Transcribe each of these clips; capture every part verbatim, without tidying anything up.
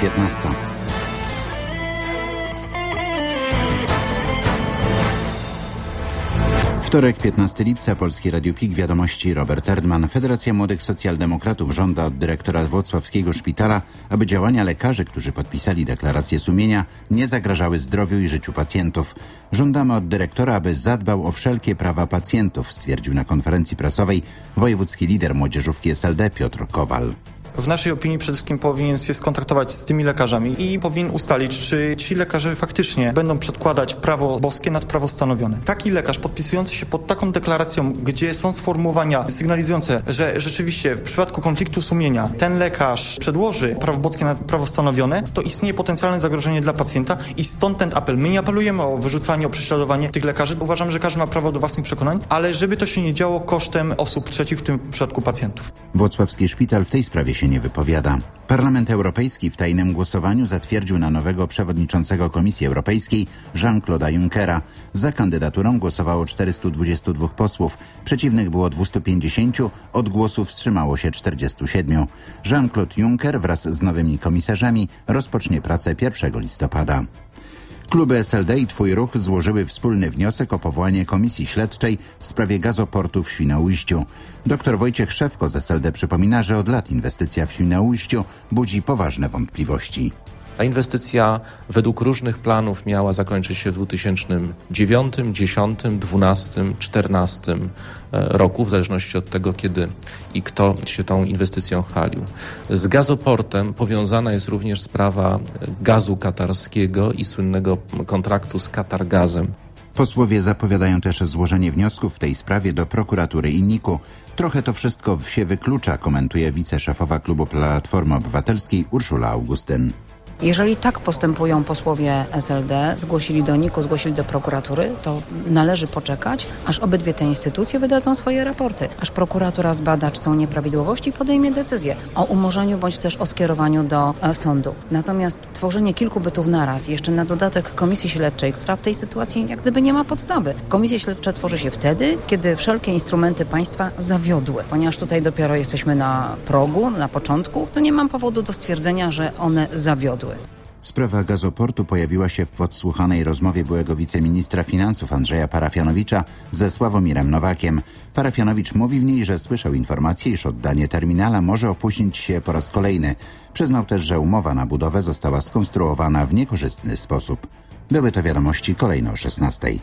piętnasta. Wtorek, piętnastego lipca, Polskie Radio P I K, wiadomości, Robert Erdman. Federacja Młodych Socjaldemokratów żąda od dyrektora włocławskiego szpitala, aby działania lekarzy, którzy podpisali deklarację sumienia, nie zagrażały zdrowiu i życiu pacjentów. Żądamy od dyrektora, aby zadbał o wszelkie prawa pacjentów, stwierdził na konferencji prasowej wojewódzki lider młodzieżówki S L D Piotr Kowal. W naszej opinii przede wszystkim powinien się skontaktować z tymi lekarzami i powinien ustalić, czy ci lekarze faktycznie będą przedkładać prawo boskie nad prawo stanowione. Taki lekarz podpisujący się pod taką deklaracją, gdzie są sformułowania sygnalizujące, że rzeczywiście w przypadku konfliktu sumienia ten lekarz przedłoży prawo boskie nad prawo stanowione, to istnieje potencjalne zagrożenie dla pacjenta i stąd ten apel. My nie apelujemy o wyrzucanie, o prześladowanie tych lekarzy. Uważam, że każdy ma prawo do własnych przekonań, ale żeby to się nie działo kosztem osób trzecich, w tym przypadku pacjentów. Włocławski szpital w tej sprawie się nie wypowiada. Parlament Europejski w tajnym głosowaniu zatwierdził na nowego przewodniczącego Komisji Europejskiej Jean-Claude'a Junckera. Za kandydaturą głosowało czterystu dwudziestu dwóch posłów, przeciwnych było dwieście pięćdziesiąt, od głosu wstrzymało się czterdziestu siedmiu. Jean-Claude Juncker wraz z nowymi komisarzami rozpocznie pracę pierwszego listopada. Kluby S L D i Twój Ruch złożyły wspólny wniosek o powołanie komisji śledczej w sprawie gazoportu w Świnoujściu. Doktor Wojciech Szewko z S L D przypomina, że od lat inwestycja w Świnoujściu budzi poważne wątpliwości. Ta inwestycja według różnych planów miała zakończyć się w dwa tysiące dziewiątym, dziesiątym, dwunastym, czternastym roku, w zależności od tego, kiedy i kto się tą inwestycją chwalił. Z gazoportem powiązana jest również sprawa gazu katarskiego i słynnego kontraktu z Qatargazem. Posłowie zapowiadają też złożenie wniosków w tej sprawie do prokuratury i N I K-u. Trochę to wszystko się wyklucza, komentuje wiceszefowa klubu Platformy Obywatelskiej Urszula Augustyn. Jeżeli tak postępują posłowie S L D, zgłosili do N I K-u, zgłosili do prokuratury, to należy poczekać, aż obydwie te instytucje wydadzą swoje raporty, aż prokuratura zbada, czy są nieprawidłowości i podejmie decyzję o umorzeniu bądź też o skierowaniu do e, sądu. Natomiast tworzenie kilku bytów naraz, jeszcze na dodatek komisji śledczej, która w tej sytuacji jak gdyby nie ma podstawy. Komisje śledcze tworzy się wtedy, kiedy wszelkie instrumenty państwa zawiodły. Ponieważ tutaj dopiero jesteśmy na progu, na początku, to nie mam powodu do stwierdzenia, że one zawiodły. Sprawa gazoportu pojawiła się w podsłuchanej rozmowie byłego wiceministra finansów Andrzeja Parafianowicza ze Sławomirem Nowakiem. Parafianowicz mówi w niej, że słyszał informację, iż oddanie terminala może opóźnić się po raz kolejny. Przyznał też, że umowa na budowę została skonstruowana w niekorzystny sposób. Były to wiadomości, kolejno o szesnastej.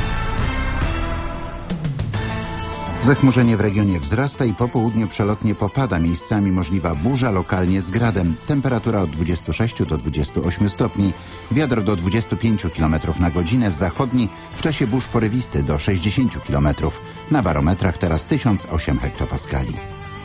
Zachmurzenie w regionie wzrasta i po południu przelotnie popada. Miejscami możliwa burza, lokalnie z gradem. Temperatura od dwudziestu sześciu do dwudziestu ośmiu stopni. Wiatr do dwudziestu pięciu kilometrów na godzinę. Z zachodni w czasie burz porywisty do sześćdziesięciu kilometrów. Na barometrach teraz tysiąc osiem hektopaskali.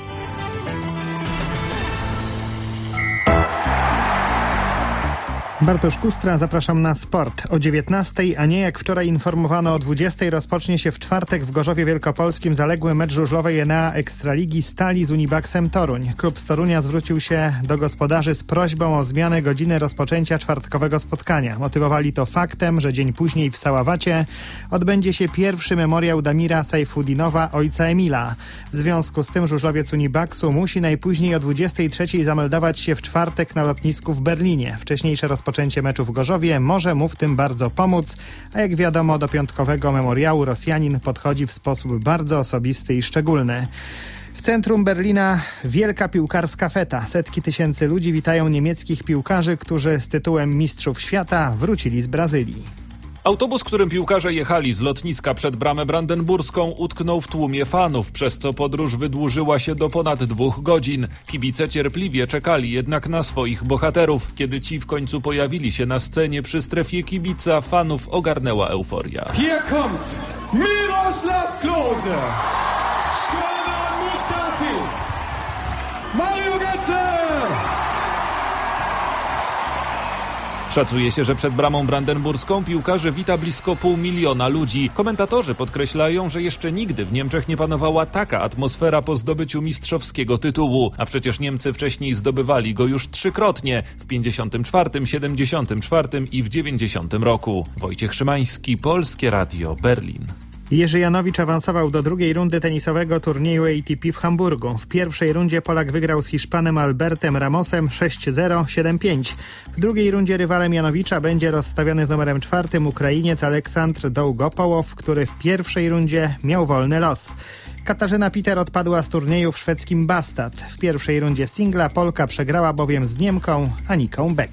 Bartosz Kustra, zapraszam na sport. O dziewiętnastej, a nie jak wczoraj informowano o dwudziestej, rozpocznie się w czwartek w Gorzowie Wielkopolskim zaległy mecz żużlowej Enea Ekstraligi Stali z Unibaksem Toruń. Klub z Torunia zwrócił się do gospodarzy z prośbą o zmianę godziny rozpoczęcia czwartkowego spotkania. Motywowali to faktem, że dzień później w Saławacie odbędzie się pierwszy memoriał Damira Sajfudinowa, ojca Emila. W związku z tym żużlowiec Unibaksu musi najpóźniej o dwudziestej trzeciej zameldować się w czwartek na lotnisku w Berlinie. Wcześniejsze rozpoczęcie Rozpoczęcie meczu w Gorzowie może mu w tym bardzo pomóc, a jak wiadomo do piątkowego memoriału Rosjanin podchodzi w sposób bardzo osobisty i szczególny. W centrum Berlina wielka piłkarska feta. Setki tysięcy ludzi witają niemieckich piłkarzy, którzy z tytułem Mistrzów Świata wrócili z Brazylii. Autobus, którym piłkarze jechali z lotniska przed Bramę Brandenburską, utknął w tłumie fanów, przez co podróż wydłużyła się do ponad dwóch godzin. Kibice cierpliwie czekali jednak na swoich bohaterów. Kiedy ci w końcu pojawili się na scenie przy strefie kibica, fanów ogarnęła euforia. Hier kommt Miroslav Klose, Szkoda Mustafi, Mario Götze. Szacuje się, że przed Bramą Brandenburską piłkarzy wita blisko pół miliona ludzi. Komentatorzy podkreślają, że jeszcze nigdy w Niemczech nie panowała taka atmosfera po zdobyciu mistrzowskiego tytułu. A przecież Niemcy wcześniej zdobywali go już trzykrotnie. W pięćdziesiątym czwartym, siedemdziesiątym czwartym i w dziewięćdziesiątym roku. Wojciech Szymański, Polskie Radio, Berlin. Jerzy Janowicz awansował do drugiej rundy tenisowego turnieju A T P w Hamburgu. W pierwszej rundzie Polak wygrał z Hiszpanem Albertem Ramosem sześć zero, siedem pięć. W drugiej rundzie rywalem Janowicza będzie rozstawiony z numerem czwartym Ukrainiec Aleksandr Dołgopołow, który w pierwszej rundzie miał wolny los. Katarzyna Peter odpadła z turnieju w szwedzkim Bastad. W pierwszej rundzie singla Polka przegrała bowiem z Niemką Aniką Beck.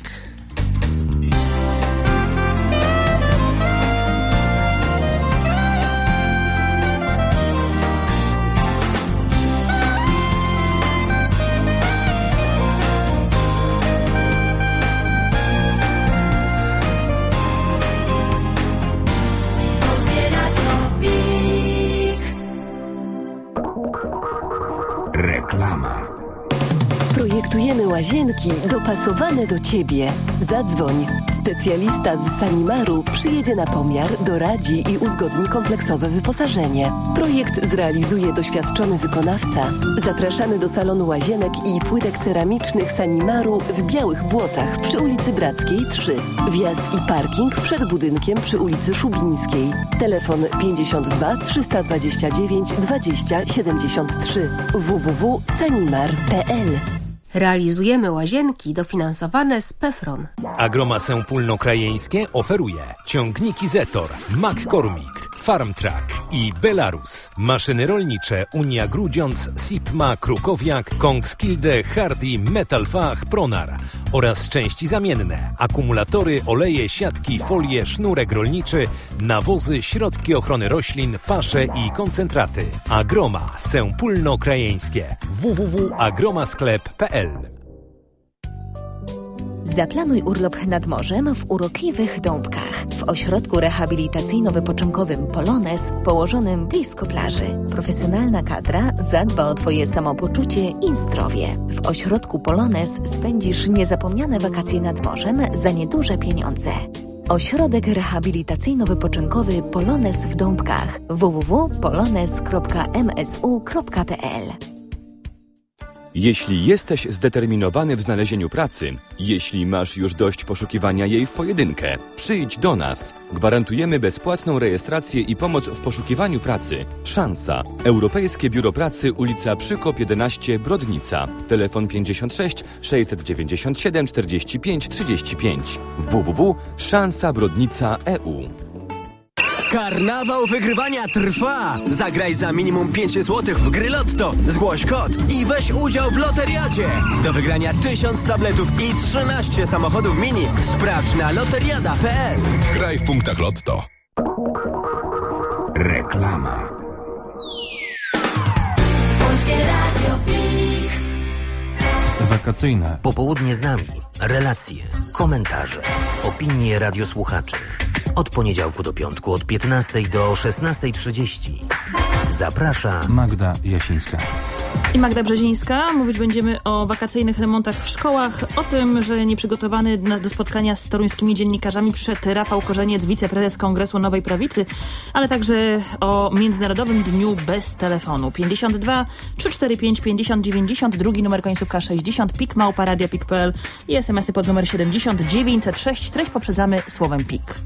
Reklama. Projektujemy łazienki dopasowane do Ciebie. Zadzwoń. Specjalista z Sanimaru przyjedzie na pomiar, doradzi i uzgodni kompleksowe wyposażenie. Projekt zrealizuje doświadczony wykonawca. Zapraszamy do salonu łazienek i płytek ceramicznych Sanimaru w Białych Błotach przy ulicy Brackiej trzy. Wjazd i parking przed budynkiem przy ulicy Szubińskiej. Telefon pięćdziesiąt dwa trzysta dwadzieścia dziewięć dwadzieścia siedemdziesiąt trzy w w w kropka sanimar kropka p l. Realizujemy łazienki dofinansowane z PEFRON. Agroma Pólnokrajeńskie oferuje ciągniki Zetor, McCormick, Farmtrack i Belarus. Maszyny rolnicze Unia Grudziądz, Sipma, Krukowiak, Kongskilde, Hardy, Metalfach, Pronar oraz części zamienne, akumulatory, oleje, siatki, folie, sznurek rolniczy, nawozy, środki ochrony roślin, pasze i koncentraty. Agroma Pólnokrajeńskie. w w w kropka agromasklep kropka p l. Zaplanuj urlop nad morzem w urokliwych Dąbkach. W ośrodku rehabilitacyjno-wypoczynkowym Polones, położonym blisko plaży. Profesjonalna kadra zadba o Twoje samopoczucie i zdrowie. W ośrodku Polones spędzisz niezapomniane wakacje nad morzem za nieduże pieniądze. Ośrodek rehabilitacyjno-wypoczynkowy Polones w Dąbkach. w w w kropka polones kropka m s u kropka p l. Jeśli jesteś zdeterminowany w znalezieniu pracy, jeśli masz już dość poszukiwania jej w pojedynkę, przyjdź do nas. Gwarantujemy bezpłatną rejestrację i pomoc w poszukiwaniu pracy. Szansa. Europejskie Biuro Pracy, ulica Przykop jedenaście, Brodnica. Telefon pięćdziesiąt sześć sześćset dziewięćdziesiąt siedem czterdzieści pięć trzydzieści pięć. w w w kropka szansa brodnica kropka e u. Karnawał wygrywania trwa! Zagraj za minimum pięć złotych w gry Lotto. Zgłoś kod i weź udział w loteriadzie. Do wygrania tysiąc tabletów i trzynaście samochodów mini. Sprawdź na loteriada kropka p l. Graj w punktach Lotto. Reklama. Polskie Radio Pik. Wakacyjne popołudnie z nami. Relacje, komentarze, opinie radiosłuchaczy. Od poniedziałku do piątku od piętnastej do szesnastej trzydzieści. Zaprasza Magda Jasińska i Magda Brzezińska. Mówić będziemy o wakacyjnych remontach w szkołach, o tym, że nieprzygotowany do spotkania z toruńskimi dziennikarzami przyszedł Rafał Korzeniec, wiceprezes Kongresu Nowej Prawicy, ale także o Międzynarodowym Dniu Bez Telefonu. pięćdziesiąt dwa trzysta czterdzieści pięć pięćdziesiąt dziewięćdziesiąt, drugi numer końcówka sześćdziesiąt, pik małpa radia pik kropka p l i smsy pod numer siedemdziesiąt dziewięćset sześć. Treść poprzedzamy słowem pik.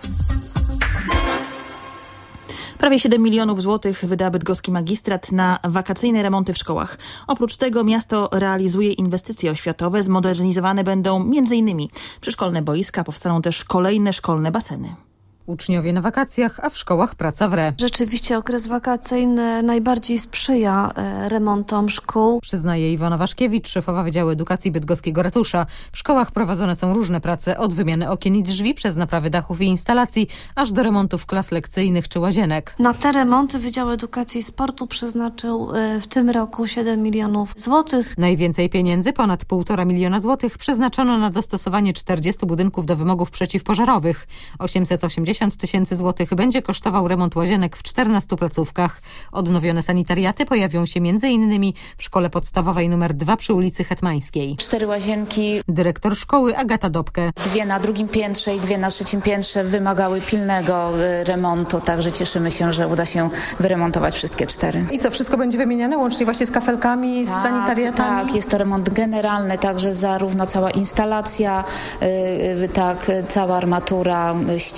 Prawie siedem milionów złotych wyda bydgoski magistrat na wakacyjne remonty w szkołach. Oprócz tego miasto realizuje inwestycje oświatowe. Zmodernizowane będą między innymi przyszkolne boiska, powstaną też kolejne szkolne baseny. Uczniowie na wakacjach, a w szkołach praca w re. Rzeczywiście okres wakacyjny najbardziej sprzyja e, remontom szkół. Przyznaje Iwona Waszkiewicz, szefowa Wydziału Edukacji Bydgoskiego Ratusza. W szkołach prowadzone są różne prace, od wymiany okien i drzwi, przez naprawy dachów i instalacji, aż do remontów klas lekcyjnych czy łazienek. Na te remonty Wydział Edukacji i Sportu przeznaczył e, w tym roku siedem milionów złotych. Najwięcej pieniędzy, ponad półtora miliona złotych, przeznaczono na dostosowanie czterdziestu budynków do wymogów przeciwpożarowych. osiemset osiemdziesiąt tysięcy złotych będzie kosztował remont łazienek w czternastu placówkach. Odnowione sanitariaty pojawią się między innymi w szkole podstawowej nr dwa przy ulicy Hetmańskiej. Cztery łazienki. Dyrektor szkoły Agata Dobke. Dwie na drugim piętrze i dwie na trzecim piętrze wymagały pilnego remontu, także cieszymy się, że uda się wyremontować wszystkie cztery. I co, wszystko będzie wymieniane łącznie właśnie z kafelkami, z tak, sanitariatami? Tak, jest to remont generalny, także zarówno cała instalacja, yy, tak, cała armatura, ściany,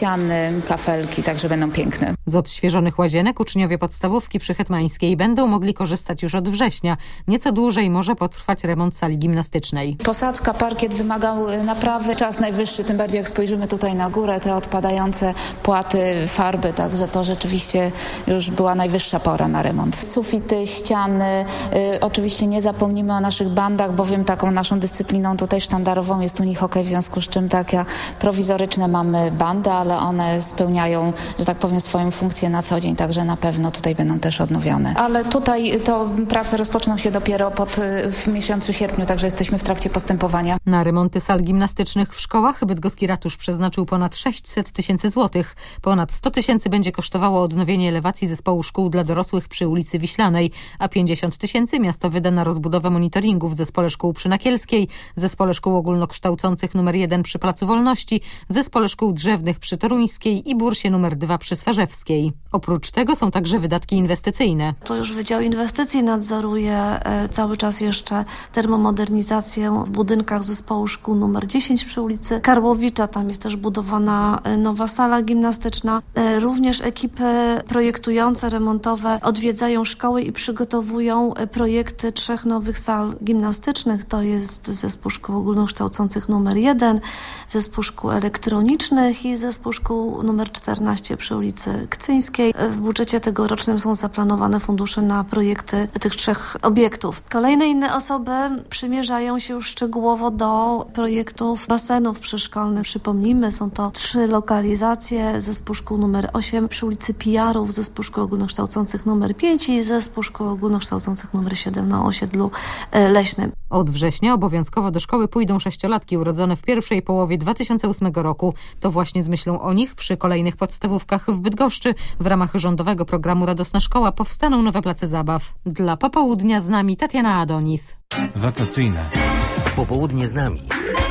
kafelki, także będą piękne. Z odświeżonych łazienek uczniowie podstawówki przy Hetmańskiej będą mogli korzystać już od września. Nieco dłużej może potrwać remont sali gimnastycznej. Posadzka, parkiet wymagał naprawy. Czas najwyższy, tym bardziej jak spojrzymy tutaj na górę, te odpadające płaty, farby, także to rzeczywiście już była najwyższa pora na remont. Sufity, ściany, y, oczywiście nie zapomnimy o naszych bandach, bowiem taką naszą dyscypliną tutaj sztandarową jest unihokej, w związku z czym takie prowizoryczne mamy bandy, ale one spełniają, że tak powiem, swoją funkcję na co dzień, także na pewno tutaj będą też odnowione. Ale tutaj to prace rozpoczną się dopiero pod, w miesiącu sierpniu, także jesteśmy w trakcie postępowania. Na remonty sal gimnastycznych w szkołach bydgoski ratusz przeznaczył ponad sześćset tysięcy złotych. Ponad sto tysięcy będzie kosztowało odnowienie elewacji zespołu szkół dla dorosłych przy ulicy Wiślanej, a pięćdziesiąt tysięcy miasto wyda na rozbudowę monitoringu w Zespole Szkół przy Nakielskiej, Zespole Szkół Ogólnokształcących numer jeden przy Placu Wolności, Zespole Szkół Drzewnych przy Toruńskiej i Bursie numer dwa przy Swarzewskiej. Oprócz tego są także wydatki inwestycyjne. To już Wydział Inwestycji nadzoruje e, cały czas jeszcze termomodernizację w budynkach Zespołu Szkół numer dziesięć przy ulicy Karłowicza. Tam jest też budowana e, nowa sala gimnastyczna. E, również ekipy projektujące, remontowe odwiedzają szkoły i przygotowują e, projekty trzech nowych sal gimnastycznych. To jest Zespół Szkół Ogólnokształcących numer jeden, Zespół Szkół Elektronicznych i Zespół Szkół numer czternaście przy ulicy Kcyńskiej. W budżecie tegorocznym są zaplanowane fundusze na projekty tych trzech obiektów. Kolejne inne osoby przymierzają się już szczegółowo do projektów basenów przyszkolnych. Przypomnijmy, są to trzy lokalizacje. Zespół Szkół numer osiem przy ulicy Pijarów, Zespół Szkół Ogólnokształcących numer pięć i Zespół Szkół Ogólnokształcących numer siedem na osiedlu Leśnym. Od września obowiązkowo do szkoły pójdą sześciolatki urodzone w pierwszej połowie dwa tysiące ósmego roku. To właśnie z myślą o nich przy kolejnych podstawówkach w Bydgoszczy w ramach rządowego programu Radosna Szkoła powstaną nowe place zabaw. Dla Popołudnia z nami Tatiana Adonis. Wakacyjne. Popołudnie z nami.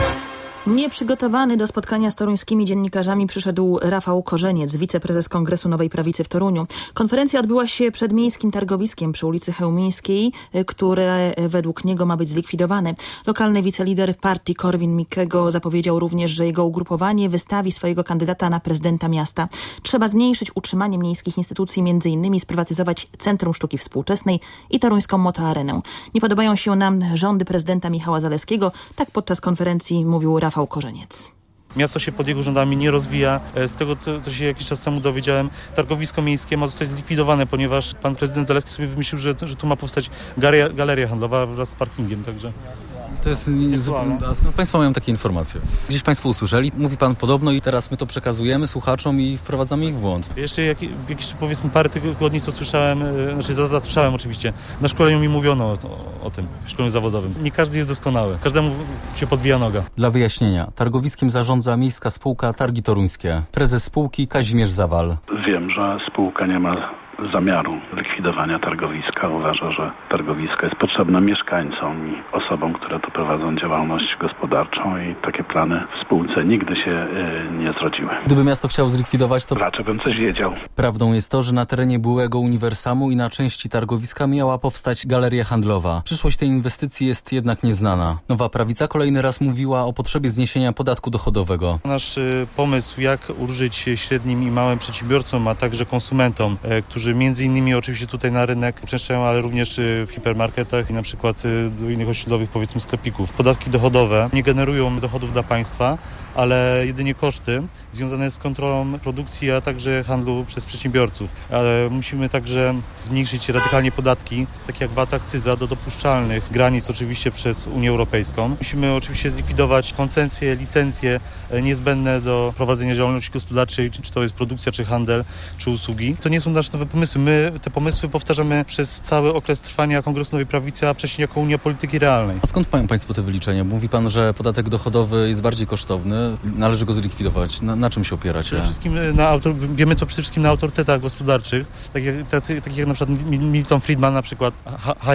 Nieprzygotowany do spotkania z toruńskimi dziennikarzami przyszedł Rafał Korzeniec, wiceprezes Kongresu Nowej Prawicy w Toruniu. Konferencja odbyła się przed miejskim targowiskiem przy ulicy Chełmińskiej, które według niego ma być zlikwidowane. Lokalny wicelider partii Korwin-Mikkego zapowiedział również, że jego ugrupowanie wystawi swojego kandydata na prezydenta miasta. Trzeba zmniejszyć utrzymanie miejskich instytucji, między innymi sprywatyzować Centrum Sztuki Współczesnej i toruńską Motoarenę. Nie podobają się nam rządy prezydenta Michała Zalewskiego, tak podczas konferencji mówił Rafał Korzeniec. Miasto się pod jego rządami nie rozwija. Z tego, co, co się jakiś czas temu dowiedziałem, targowisko miejskie ma zostać zlikwidowane, ponieważ pan prezydent Zalewski sobie wymyślił, że, że tu ma powstać galeria, galeria handlowa wraz z parkingiem, także... To jest... A skąd państwo mają takie informacje? Gdzieś państwo usłyszeli, mówi pan podobno i teraz my to przekazujemy słuchaczom i wprowadzamy ich w błąd. Jeszcze jak, jakieś powiedzmy parę tygodni to słyszałem, znaczy zasłyszałem oczywiście, na szkoleniu mi mówiono o, o, o tym, w szkoleniu zawodowym. Nie każdy jest doskonały, każdemu się podwija noga. Dla wyjaśnienia, targowiskiem zarządza miejska spółka Targi Toruńskie. Prezes spółki Kazimierz Zawal. Wiem, że spółka nie ma zamiaru likwidowania targowiska. Uważa, że targowisko jest potrzebne mieszkańcom i osobom, które tu prowadzą działalność gospodarczą i takie plany w spółce nigdy się y, nie zrodziły. Gdyby miasto chciało zlikwidować, to... Raczej bym coś wiedział. Prawdą jest to, że na terenie byłego Uniwersamu i na części targowiska miała powstać galeria handlowa. Przyszłość tej inwestycji jest jednak nieznana. Nowa Prawica kolejny raz mówiła o potrzebie zniesienia podatku dochodowego. Nasz y, pomysł, jak ulżyć średnim i małym przedsiębiorcom, a także konsumentom, y, którzy między innymi oczywiście tutaj na rynek uczęszczają, ale również w hipermarketach i na przykład do innych osiedlowych, powiedzmy, sklepików. Podatki dochodowe nie generują dochodów dla państwa, ale jedynie koszty związane z kontrolą produkcji, a także handlu przez przedsiębiorców. Ale musimy także zmniejszyć radykalnie podatki, takie jak V A T, akcyza, do dopuszczalnych granic oczywiście przez Unię Europejską. Musimy oczywiście zlikwidować koncesje, licencje niezbędne do prowadzenia działalności gospodarczej, czy to jest produkcja, czy handel, czy usługi. To nie są nasze nowe pomysły. My te pomysły powtarzamy przez cały okres trwania Kongresu Nowej Prawicy, a wcześniej jako Unia Polityki Realnej. A skąd mają państwo te wyliczenia? Mówi pan, że podatek dochodowy jest bardziej kosztowny, należy go zlikwidować. Na, na czym się opieracie? Przede wszystkim na autor, wiemy to przede wszystkim na autorytetach gospodarczych, tak jak, tacy, takich jak na przykład Milton Friedman, na przykład Hayek,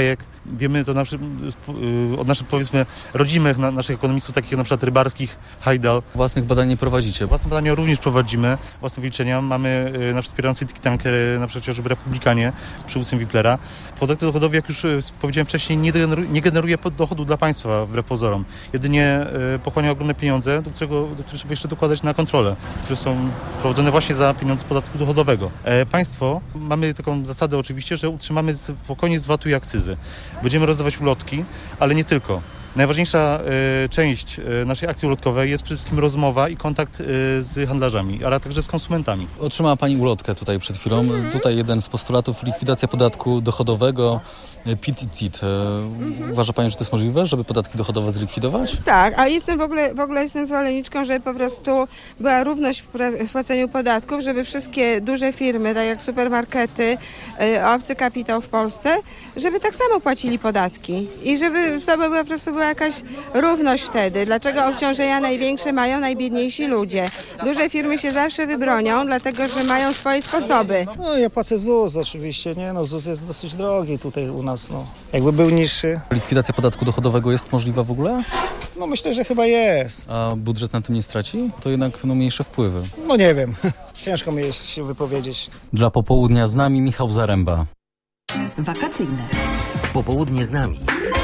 Wiemy to na, od naszych, powiedzmy, rodzimych na, naszych ekonomistów, takich jak na przykład rybarskich, Hajdal. Własnych badań nie prowadzicie? Własne badania również prowadzimy, własne wyliczenia. Mamy na wspierający think tank, na przykład chociażby Republikanie, przywódcą Wiplera. Podatek dochodowy, jak już powiedziałem wcześniej, nie generuje, nie generuje dochodu dla państwa, wbrew pozorom. Jedynie pochłania ogromne pieniądze, do, którego, do których trzeba jeszcze dokładać na kontrolę, które są prowadzone właśnie za pieniądze podatku dochodowego. E, państwo, mamy taką zasadę oczywiście, że utrzymamy spokojnie z vatu i akcyzy. Będziemy rozdawać ulotki, ale nie tylko. Najważniejsza y, część y, naszej akcji ulotkowej jest przede wszystkim rozmowa i kontakt y, z handlarzami, ale także z konsumentami. Otrzymała Pani ulotkę tutaj przed chwilą. Mhm. Tutaj jeden z postulatów, likwidacja podatku dochodowego, P I T i C I T. Uważa Pani, że to jest możliwe, żeby podatki dochodowe zlikwidować? Tak, a jestem w ogóle, w ogóle jestem zwolenniczką, żeby po prostu była równość w płaceniu podatków, żeby wszystkie duże firmy, tak jak supermarkety, y, obcy kapitał w Polsce, żeby tak samo płacili podatki i żeby to by po prostu była jakaś równość wtedy. Dlaczego obciążenia największe mają najbiedniejsi ludzie? Duże firmy się zawsze wybronią, dlatego że mają swoje sposoby. No ja płacę ZUS oczywiście, nie? No ZUS jest dosyć drogi tutaj u nas, no. Jakby był niższy. Likwidacja podatku dochodowego jest możliwa w ogóle? No myślę, że chyba jest. A budżet na tym nie straci? To jednak no, mniejsze wpływy. No nie wiem. Ciężko mi jest się wypowiedzieć. Dla popołudnia z nami Michał Zaręba. Wakacyjne. Popołudnie z nami.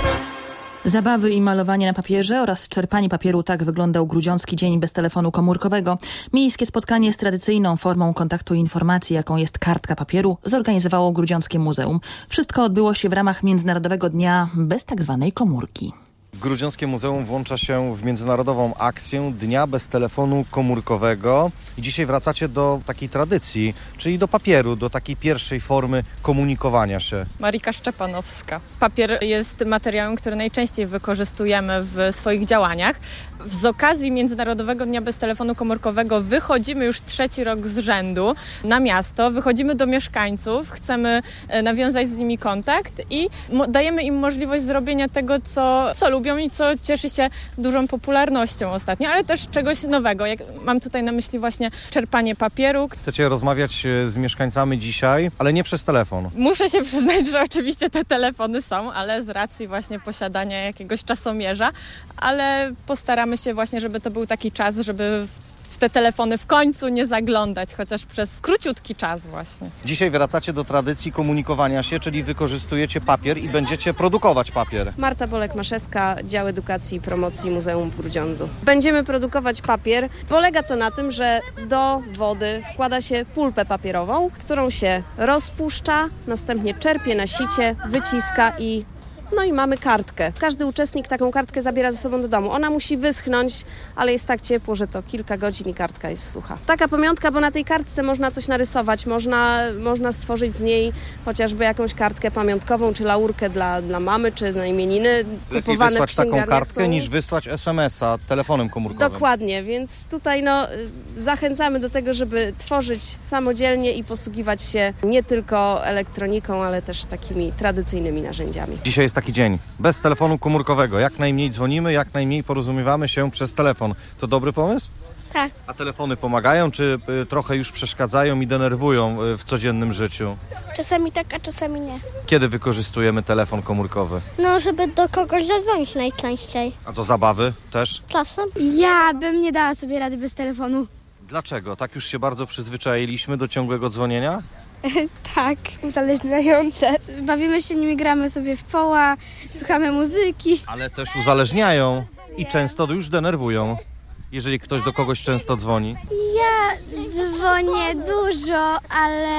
Zabawy i malowanie na papierze oraz czerpanie papieru, tak wyglądał Grudziącki Dzień bez telefonu komórkowego. Miejskie spotkanie z tradycyjną formą kontaktu i informacji, jaką jest kartka papieru, zorganizowało Grudziąckie Muzeum. Wszystko odbyło się w ramach Międzynarodowego Dnia bez tak zwanej komórki. Grudziąckie Muzeum włącza się w międzynarodową akcję Dnia bez telefonu komórkowego. I dzisiaj wracacie do takiej tradycji, czyli do papieru, do takiej pierwszej formy komunikowania się. Marika Szczepanowska. Papier jest materiałem, który najczęściej wykorzystujemy w swoich działaniach. Z okazji Międzynarodowego Dnia bez telefonu komórkowego wychodzimy już trzeci rok z rzędu na miasto, wychodzimy do mieszkańców, chcemy nawiązać z nimi kontakt i dajemy im możliwość zrobienia tego, co, co lubią i co cieszy się dużą popularnością ostatnio, ale też czegoś nowego. Jak mam tutaj na myśli właśnie czerpanie papieru. Chcecie rozmawiać z mieszkańcami dzisiaj, ale nie przez telefon. Muszę się przyznać, że oczywiście te telefony są, ale z racji właśnie posiadania jakiegoś czasomierza, ale postaramy się właśnie, żeby to był taki czas, żeby w te telefony w końcu nie zaglądać, chociaż przez króciutki czas właśnie. Dzisiaj wracacie do tradycji komunikowania się, czyli wykorzystujecie papier i będziecie produkować papier. Marta Bolek-Maszewska, Dział Edukacji i Promocji Muzeum w Grudziądzu. Będziemy produkować papier. Polega to na tym, że do wody wkłada się pulpę papierową, którą się rozpuszcza, następnie czerpie na sicie, wyciska i no i mamy kartkę. Każdy uczestnik taką kartkę zabiera ze sobą do domu. Ona musi wyschnąć, ale jest tak ciepło, że to kilka godzin i kartka jest sucha. Taka pamiątka, bo na tej kartce można coś narysować, można, można stworzyć z niej chociażby jakąś kartkę pamiątkową, czy laurkę dla, dla mamy, czy na imieniny. Lepiej wysłać taką kartkę, są... niż wysłać es em es a telefonem komórkowym. Dokładnie, więc tutaj no, zachęcamy do tego, żeby tworzyć samodzielnie i posługiwać się nie tylko elektroniką, ale też takimi tradycyjnymi narzędziami. Dzisiaj jest taki dzień bez telefonu komórkowego. Jak najmniej dzwonimy, jak najmniej porozumiewamy się przez telefon. To dobry pomysł? Tak. A telefony pomagają, czy y, trochę już przeszkadzają i denerwują y, w codziennym życiu? Czasami tak, a czasami nie. Kiedy wykorzystujemy telefon komórkowy? No, żeby do kogoś zadzwonić najczęściej. A do zabawy też? Czasem. Ja bym nie dała sobie rady bez telefonu. Dlaczego? Tak już się bardzo przyzwyczailiśmy do ciągłego dzwonienia? Tak, uzależniające. Bawimy się nimi, gramy sobie w poła, słuchamy muzyki. Ale też uzależniają i często już denerwują, jeżeli ktoś do kogoś często dzwoni. Ja dzwonię dużo, ale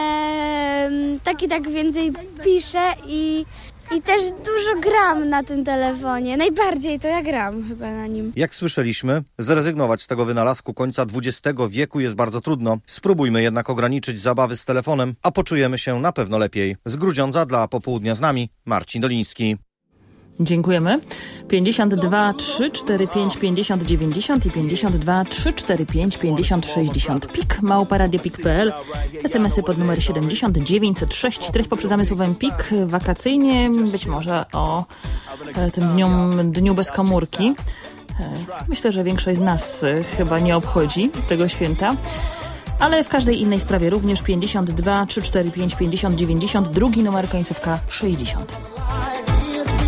tak i tak więcej piszę i... I też dużo gram na tym telefonie. Najbardziej to ja gram chyba na nim. Jak słyszeliśmy, zrezygnować z tego wynalazku końca dwudziestego wieku jest bardzo trudno. Spróbujmy jednak ograniczyć zabawy z telefonem, a poczujemy się na pewno lepiej. Z Grudziądza dla Popołudnia z nami Marcin Doliński. Dziękujemy. pięćdziesiąt dwa trzy cztery pięć pięćdziesiąt dziewięćdziesiąt i pięćdziesiąt dwa trzy cztery pięć pięćdziesiąt sześćdziesiąt. Pik, małpa radio pik kropka pe el. es em esy pod numer siedemdziesiąt dziewięćset sześć. Treść poprzedzamy słowem pik. Wakacyjnie, być może o e, tym dniu, dniu bez komórki. E, myślę, że większość z nas e, chyba nie obchodzi tego święta. Ale w każdej innej sprawie również pięćdziesiąt dwa trzy cztery pięć pięćdziesiąt dziewięćdziesiąt. Drugi numer końcówka sześćdziesiąt.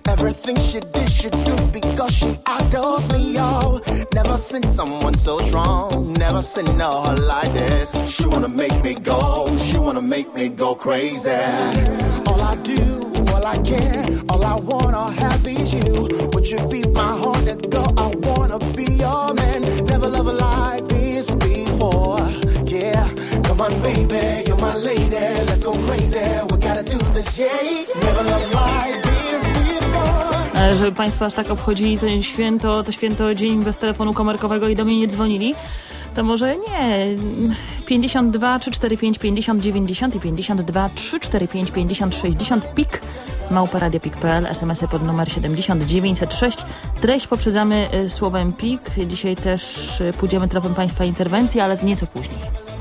Everything she did, she do because she adores me, yo. Never seen someone so strong, never seen no her like this. She wanna make me go, she wanna make me go crazy. All I do, all I care, all I wanna have is you. Would you be my heart, girl? I wanna be your man. Never love a like this before, yeah. Come on, baby, you're my lady. Let's go crazy, we gotta do this, yeah. Never love like this before. Żeby Państwo aż tak obchodzili to święto, to święto dzień bez telefonu komórkowego i do mnie nie dzwonili, to może nie. pięćdziesiąt dwa trzy cztery pięć pięćdziesiąt dziewięćdziesiąt i pięćdziesiąt dwa trzy cztery pięć pięćdziesiąt sześćdziesiąt pik małpa radio pik kropka p l, es em esy pod numer siedemdziesiąt dziewięćset sześć. Treść poprzedzamy y, słowem pik. Dzisiaj też y, pójdziemy tropem Państwa interwencji, ale nieco później.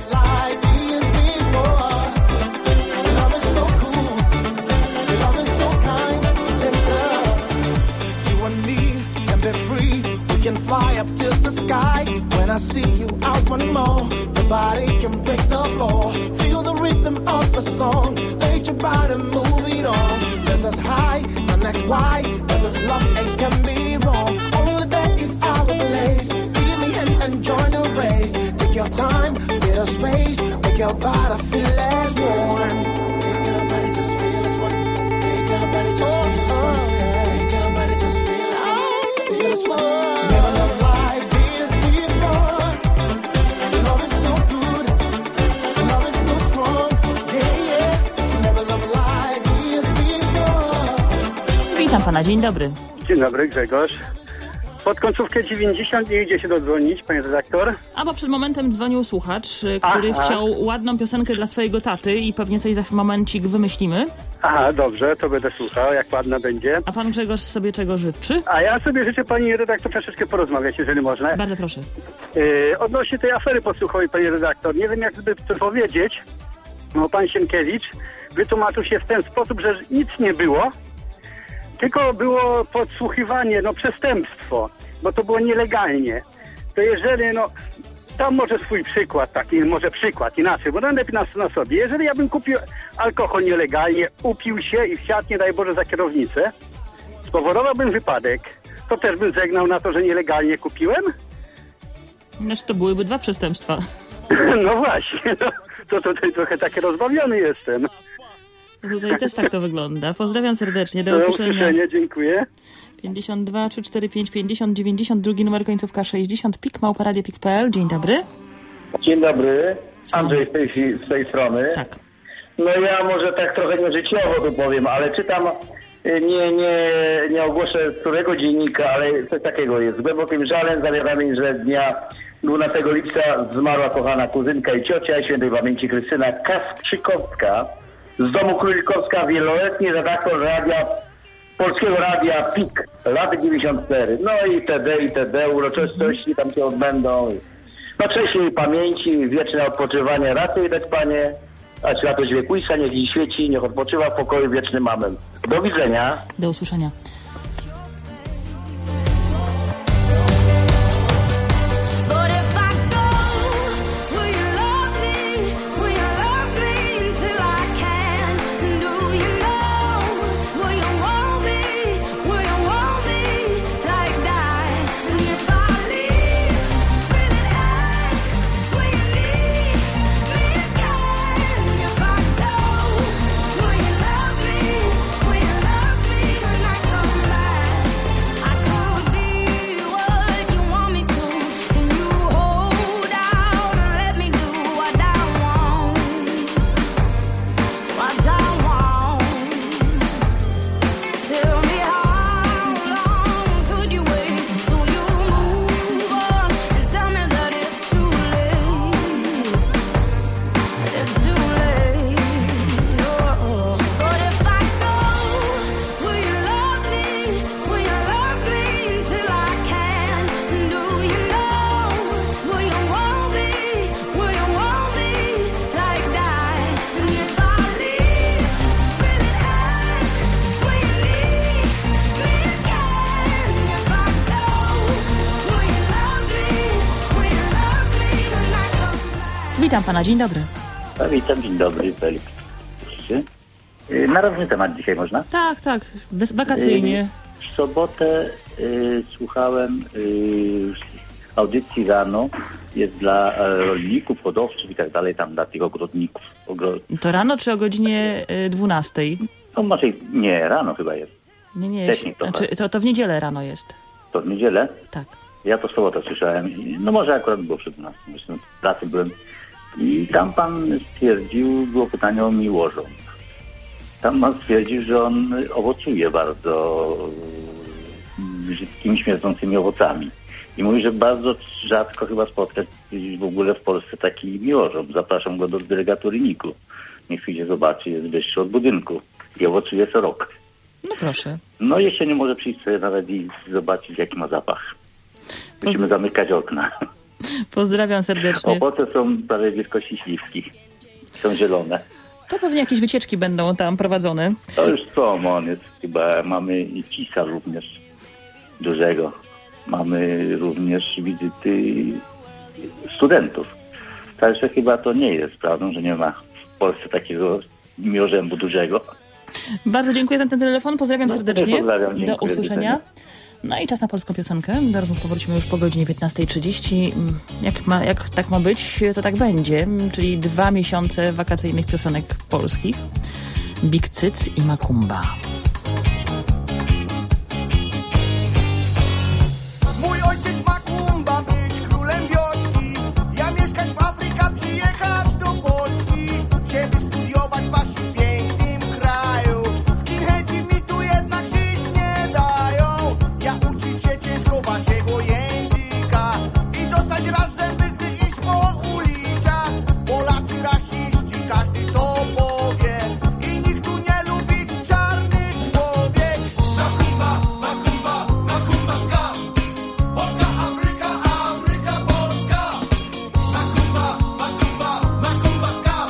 Can fly up to the sky when I see you out one more. Nobody can break the floor. Feel the rhythm of the song. Let your body move it on. This is high, the next why. This is love and can be wrong. Only that is our place. Give me hand and join the race. Take your time, feel the space. Make your body feel as warm. Make your body just feel as one. Make your body just feel as one. Make your body just feel as one. Feel as one. Witam pana, dzień dobry. Dzień dobry, Grzegorz. Pod końcówkę dziewięćdziesiąt nie idzie się dodzwonić, panie redaktor. A bo przed momentem dzwonił słuchacz, który Aha. chciał ładną piosenkę dla swojego taty i pewnie coś za momencik wymyślimy. Aha, dobrze, to będę słuchał, jak ładna będzie. A pan Grzegorz sobie czego życzy? A ja sobie życzę, pani redaktor, troszeczkę porozmawiać, jeżeli można. Bardzo proszę. Yy, odnośnie tej afery podsłuchowej, panie redaktor, nie wiem, jakby to powiedzieć. No, pan Sienkiewicz wytłumaczył się w ten sposób, że nic nie było, tylko było podsłuchiwanie, no przestępstwo, bo to było nielegalnie. To jeżeli, no, tam może swój przykład taki, może przykład inaczej, bo najlepiej na, na sobie. Jeżeli ja bym kupił alkohol nielegalnie, upił się i wsiadł, nie daj Boże, za kierownicę, spowodowałbym wypadek, to też bym zegnał na to, że nielegalnie kupiłem? Znaczy to byłyby dwa przestępstwa. No właśnie, no, to tutaj trochę taki rozbawiony jestem. Tutaj też tak to wygląda. Pozdrawiam serdecznie. Do Do usłyszenia. usłyszenia, dziękuję. pięćdziesiąt dwa trzy cztery pięć pięćdziesiąt dziewięćdziesiąt, drugi numer końcówka sześćdziesiąt, pik małpa radio pik kropka p l. Dzień dobry. Dzień dobry. Andrzej z tej, z tej strony. Tak. No ja może tak trochę nieżyciowo tu powiem, ale czytam, nie, nie, nie ogłoszę którego dziennika, ale coś takiego jest. Z głębokim żalem zawiadamiam, że dnia dwunastego lipca zmarła kochana kuzynka i ciocia świętej pamięci Krystyna Kaskrzykowska z domu Królikowska, wieloletni redaktor radia, Polskiego Radia PIK, lat dziewięćdziesiąt cztery. No i itd., itd. Uroczystości tam się odbędą. Na cześć jej pamięci, wieczne odpoczywanie raczej dać Panie, a światłość wiekuista niech dziś świeci, niech odpoczywa w pokoju wiecznym. Amen. Do widzenia. Do usłyszenia. Witam pana, dzień dobry. A witam, dzień dobry. Na różny temat dzisiaj można? Tak, tak, wakacyjnie. W sobotę y, słuchałem y, audycji rano, jest dla y, rolników, hodowców i tak dalej, tam dla tych ogrodników. Ogro... To rano czy o godzinie dwunastej? No może nie, rano chyba jest. Nie, nie, jest, znaczy, to, to w niedzielę rano jest. To w niedzielę? Tak. Ja to w sobotę słyszałem, no może akurat było przed dwunastą, zresztą w pracy byłem. I tam pan stwierdził, było pytanie o miłożąt. Tam pan stwierdził, że on owocuje bardzo brzydkimi, śmierdzącymi owocami. I mówi, że bardzo rzadko chyba spotkać w ogóle w Polsce taki miłożąt. Zapraszam go do delegatury Niku. Niech przyjdzie zobaczy, jest wyższy od budynku. I owocuje co rok. No proszę. No jeszcze nie może przyjść sobie nawet i zobaczyć, jaki ma zapach. Musimy Poz... zamykać okna. Pozdrawiam serdecznie. Owoce są prawie wielkości śliwki. Są zielone. To pewnie jakieś wycieczki będą tam prowadzone. To już są, on jest chyba, mamy cisa również dużego. Mamy również wizyty studentów. Także chyba to nie jest prawdą, że nie ma w Polsce takiego miłożębu dużego. Bardzo dziękuję za ten telefon, pozdrawiam no, serdecznie. Pozdrawiam, do usłyszenia. No i czas na polską piosenkę. Do rozmów powrócimy już po godzinie piętnastej trzydzieści. Jak, ma, jak tak ma być, to tak będzie. Czyli dwa miesiące wakacyjnych piosenek polskich. Big Cyc i Makumba. Mój ojciec Makumba być królem wioski. Ja mieszkać w Afryce, przyjechać do Polski, żeby studiować w waszym pięknym kraju. Skinheadzi mi tu jednak żyć nie dają. Ja uczyć się ciężko waszego języka i dostać raz zęby, gdy iść po ulicach. Polacy rasiści, każdy to powie i nikt tu nie lubić czarny człowiek. Makumba, Makumba, Makumba ska. Polska, Afryka, Afryka, Polska. Makumba, Makumba, Makumba ska.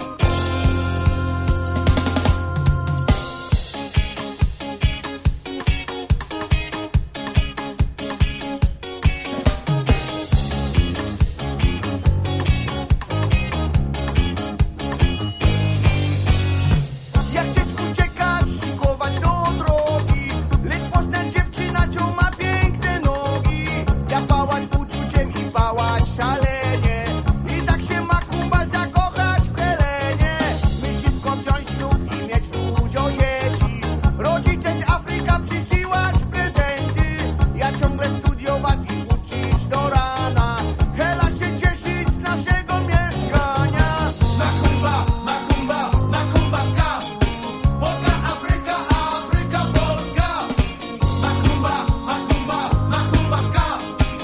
Jak chcieć uciekać, szykować do drogi, lecz poznać dziewczyna, co ma piękne nogi. Ja pałać uczuciem i pałać szalenie, i tak się Makumba zakochać w Helenie. My szybko wziąć ślub i mieć dużo dzieci, rodzice z Afryka przysyłać prezenty. Ja ciągle studiować i uczyć do rana, Hela się cieszyć z naszego mieszkania. Makumba, Makumba, Makumba ska. Polska, Afryka, Afryka, Polska. Makumba, Makumba, Makumba ska.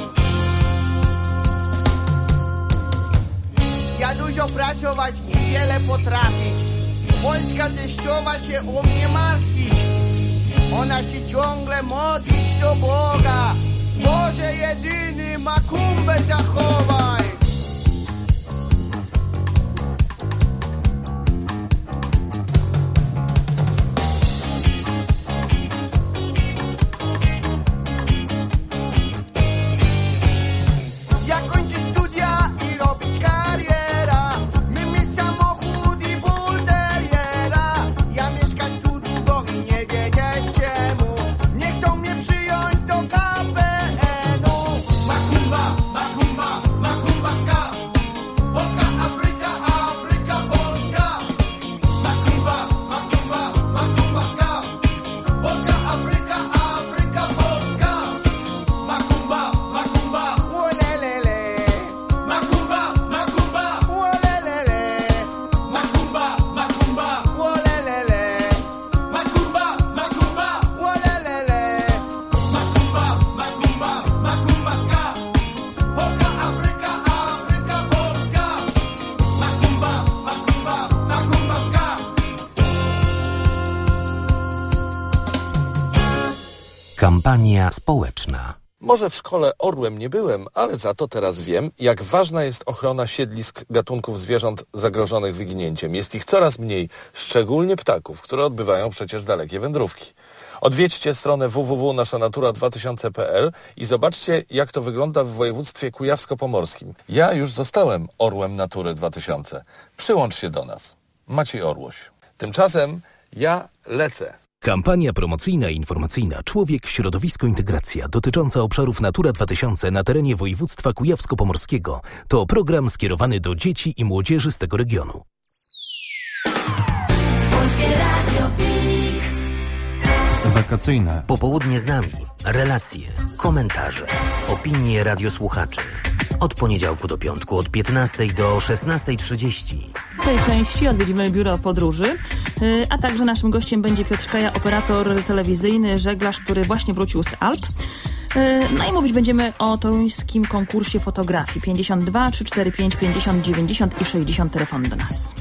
Ja dużo pracować i wiele potrafić. Polska teściowa się o mnie martwić. Ona się ciągle modlić do Boga. Boże jedyny, Makumbę zachowaj. Ja kończę studia i robić kariera. My mieć samochód i bulteriera. Ja mieszkać tu długo i nie wiedzieć czemu nie chcą mnie przyjąć do K P N-u. Makumba, Makumba, Makumba ska. Polska, Afryka, Afryka, Polska. Makumba, Makumba, Makumba ska. Polska, Afryka, Afryka, Polska. Makumba, Makumba, wolelele. Makumba, Makumba, wolelele. Makumba, Makumba, wolelele. Makumba, Makumba, wolelele. Makumba, Makumba, Makumba ska. Polska, Afryka, Afryka, Polska. Makumba, Makumba, Makumba ska. Kampania społeczna. Może w szkole orłem nie byłem, ale za to teraz wiem, jak ważna jest ochrona siedlisk gatunków zwierząt zagrożonych wyginięciem. Jest ich coraz mniej, szczególnie ptaków, które odbywają przecież dalekie wędrówki. Odwiedźcie stronę w w w kropka nasza natura dwa tysiące kropka p l i zobaczcie, jak to wygląda w województwie kujawsko-pomorskim. Ja już zostałem orłem Natury dwa tysiące. Przyłącz się do nas. Maciej Orłoś. Tymczasem Ja lecę. Kampania promocyjna i informacyjna Człowiek, środowisko, integracja dotycząca obszarów Natura dwa tysiące na terenie województwa kujawsko-pomorskiego to program skierowany do dzieci i młodzieży z tego regionu. Polskie Radio Pik. Wakacyjne. Popołudnie z nami. Relacje, komentarze, opinie radiosłuchaczy. Od poniedziałku do piątku od piętnastej do szesnastej trzydzieści. W tej części odwiedzimy biuro podróży, a także naszym gościem będzie Piotr Kaja, operator telewizyjny, żeglarz, który właśnie wrócił z Alp. No i mówić będziemy o toruńskim konkursie fotografii. pięćdziesiąt dwa trzysta czterdzieści pięć pięćdziesiąt dziewięćdziesiąt i sześćdziesiąt telefon do nas.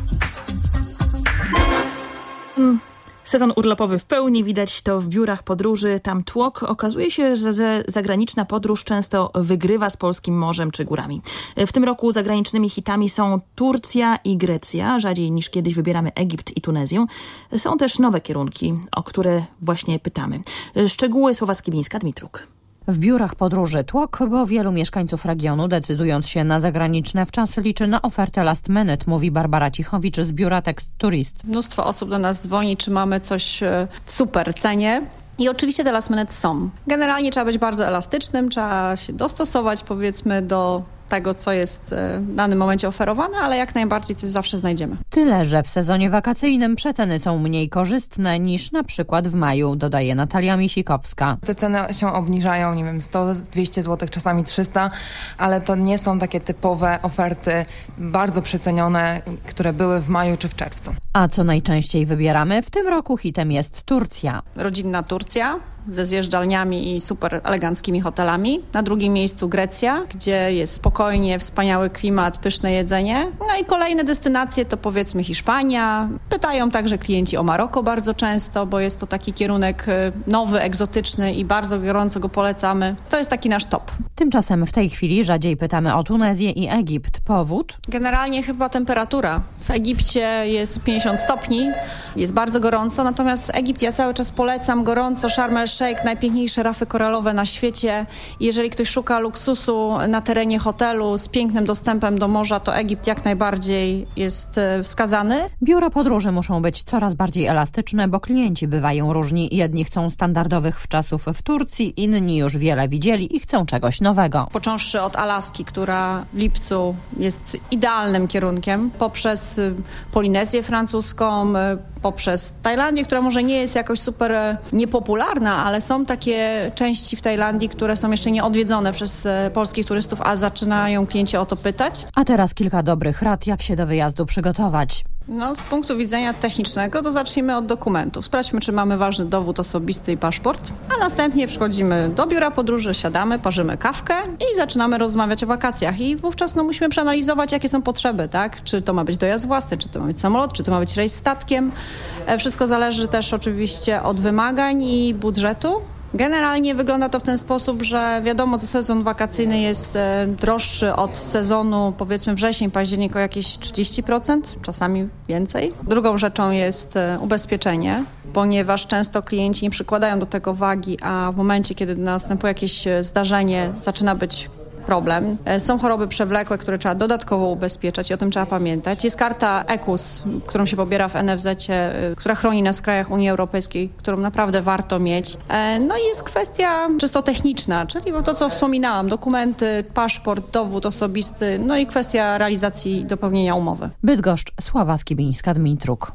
Hmm. Sezon urlopowy w pełni, widać to w biurach podróży, tam tłok. Okazuje się, że zagraniczna podróż często wygrywa z polskim morzem czy górami. W tym roku zagranicznymi hitami są Turcja i Grecja, rzadziej niż kiedyś wybieramy Egipt i Tunezję. Są też nowe kierunki, o które właśnie pytamy. Szczegóły Sława Skibińska, Dmitruk. W biurach podróży tłok, bo wielu mieszkańców regionu, decydując się na zagraniczne wczasy, liczy na ofertę last minute, mówi Barbara Cichowicz z biura Tekst Turist. Mnóstwo osób do nas dzwoni, czy mamy coś w super cenie. I oczywiście te last minute są. Generalnie trzeba być bardzo elastycznym, trzeba się dostosować, powiedzmy, do tego, co jest w danym momencie oferowane, ale jak najbardziej coś zawsze znajdziemy. Tyle, że w sezonie wakacyjnym przeceny są mniej korzystne niż na przykład w maju, dodaje Natalia Misikowska. Te ceny się obniżają, nie wiem, sto dwieście złotych, czasami trzysta, ale to nie są takie typowe oferty bardzo przecenione, które były w maju czy w czerwcu. A co najczęściej wybieramy? W tym roku hitem jest Turcja. Rodzinna Turcja ze zjeżdżalniami i super eleganckimi hotelami. Na drugim miejscu Grecja, gdzie jest spokojnie, wspaniały klimat, pyszne jedzenie. No i kolejne destynacje to powiedzmy Hiszpania. Pytają także klienci o Maroko bardzo często, bo jest to taki kierunek nowy, egzotyczny i bardzo gorąco go polecamy. To jest taki nasz top. Tymczasem w tej chwili rzadziej pytamy o Tunezję i Egipt. Powód? Generalnie chyba temperatura. W Egipcie jest pięćdziesiąt stopni, jest bardzo gorąco, natomiast Egipt ja cały czas polecam gorąco, Sharm el-Sheikh, najpiękniejsze rafy koralowe na świecie. Jeżeli ktoś szuka luksusu na terenie hotelu z pięknym dostępem do morza, to Egipt jak najbardziej jest wskazany. Biura podróży muszą być coraz bardziej elastyczne, bo klienci bywają różni. Jedni chcą standardowych wczasów w Turcji, inni już wiele widzieli i chcą czegoś nowego. Począwszy od Alaski, która w lipcu jest idealnym kierunkiem, poprzez Polinezję francuską, poprzez Tajlandię, która może nie jest jakoś super niepopularna, ale są takie części w Tajlandii, które są jeszcze nieodwiedzone przez polskich turystów, a zaczynają klienci o to pytać. A teraz kilka dobrych rad, jak się do wyjazdu przygotować. No, z punktu widzenia technicznego to zacznijmy od dokumentów. Sprawdźmy, czy mamy ważny dowód osobisty i paszport, a następnie przychodzimy do biura podróży, siadamy, parzymy kawkę i zaczynamy rozmawiać o wakacjach. I wówczas no, musimy przeanalizować, jakie są potrzeby, tak? Czy to ma być dojazd własny, czy to ma być samolot, czy to ma być rejs statkiem. Wszystko zależy też oczywiście od wymagań i budżetu. Generalnie wygląda to w ten sposób, że wiadomo, że sezon wakacyjny jest droższy od sezonu powiedzmy wrzesień, październik o jakieś trzydzieści procent, czasami więcej. Drugą rzeczą jest ubezpieczenie, ponieważ często klienci nie przykładają do tego wagi, a w momencie, kiedy następuje jakieś zdarzenie, zaczyna być problem. Są choroby przewlekłe, które trzeba dodatkowo ubezpieczać i o tym trzeba pamiętać. Jest karta E K U S, którą się pobiera w N F Z-cie, która chroni nas w krajach Unii Europejskiej, którą naprawdę warto mieć. No i jest kwestia czysto techniczna, czyli to, co wspominałam, dokumenty, paszport, dowód osobisty, no i kwestia realizacji dopełnienia umowy. Bydgoszcz, Sława Skibińska, Dmitruk.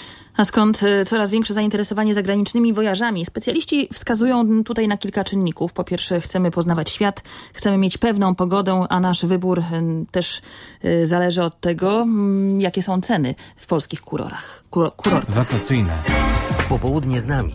A skąd coraz większe zainteresowanie zagranicznymi wojażami? Specjaliści wskazują tutaj na kilka czynników. Po pierwsze, chcemy poznawać świat, chcemy mieć pewną pogodę, a nasz wybór też zależy od tego, jakie są ceny w polskich kurorach. Kur- kurortach. Wakacyjne. Popołudnie z nami.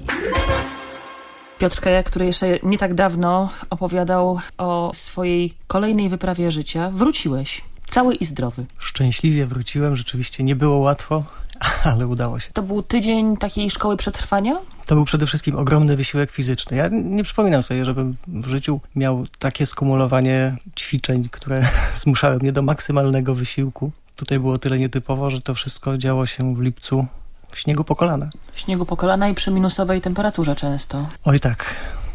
Piotr Kaja, który jeszcze nie tak dawno opowiadał o swojej kolejnej wyprawie życia. Wróciłeś. Cały i zdrowy. Szczęśliwie wróciłem, rzeczywiście nie było łatwo, ale udało się. To był tydzień takiej szkoły przetrwania? To był przede wszystkim ogromny wysiłek fizyczny. Ja nie przypominam sobie, żebym w życiu miał takie skumulowanie ćwiczeń, które zmuszały mnie do maksymalnego wysiłku. Tutaj było tyle nietypowo, że to wszystko działo się w lipcu w śniegu po kolana. W śniegu po kolana i przy minusowej temperaturze często. Oj tak.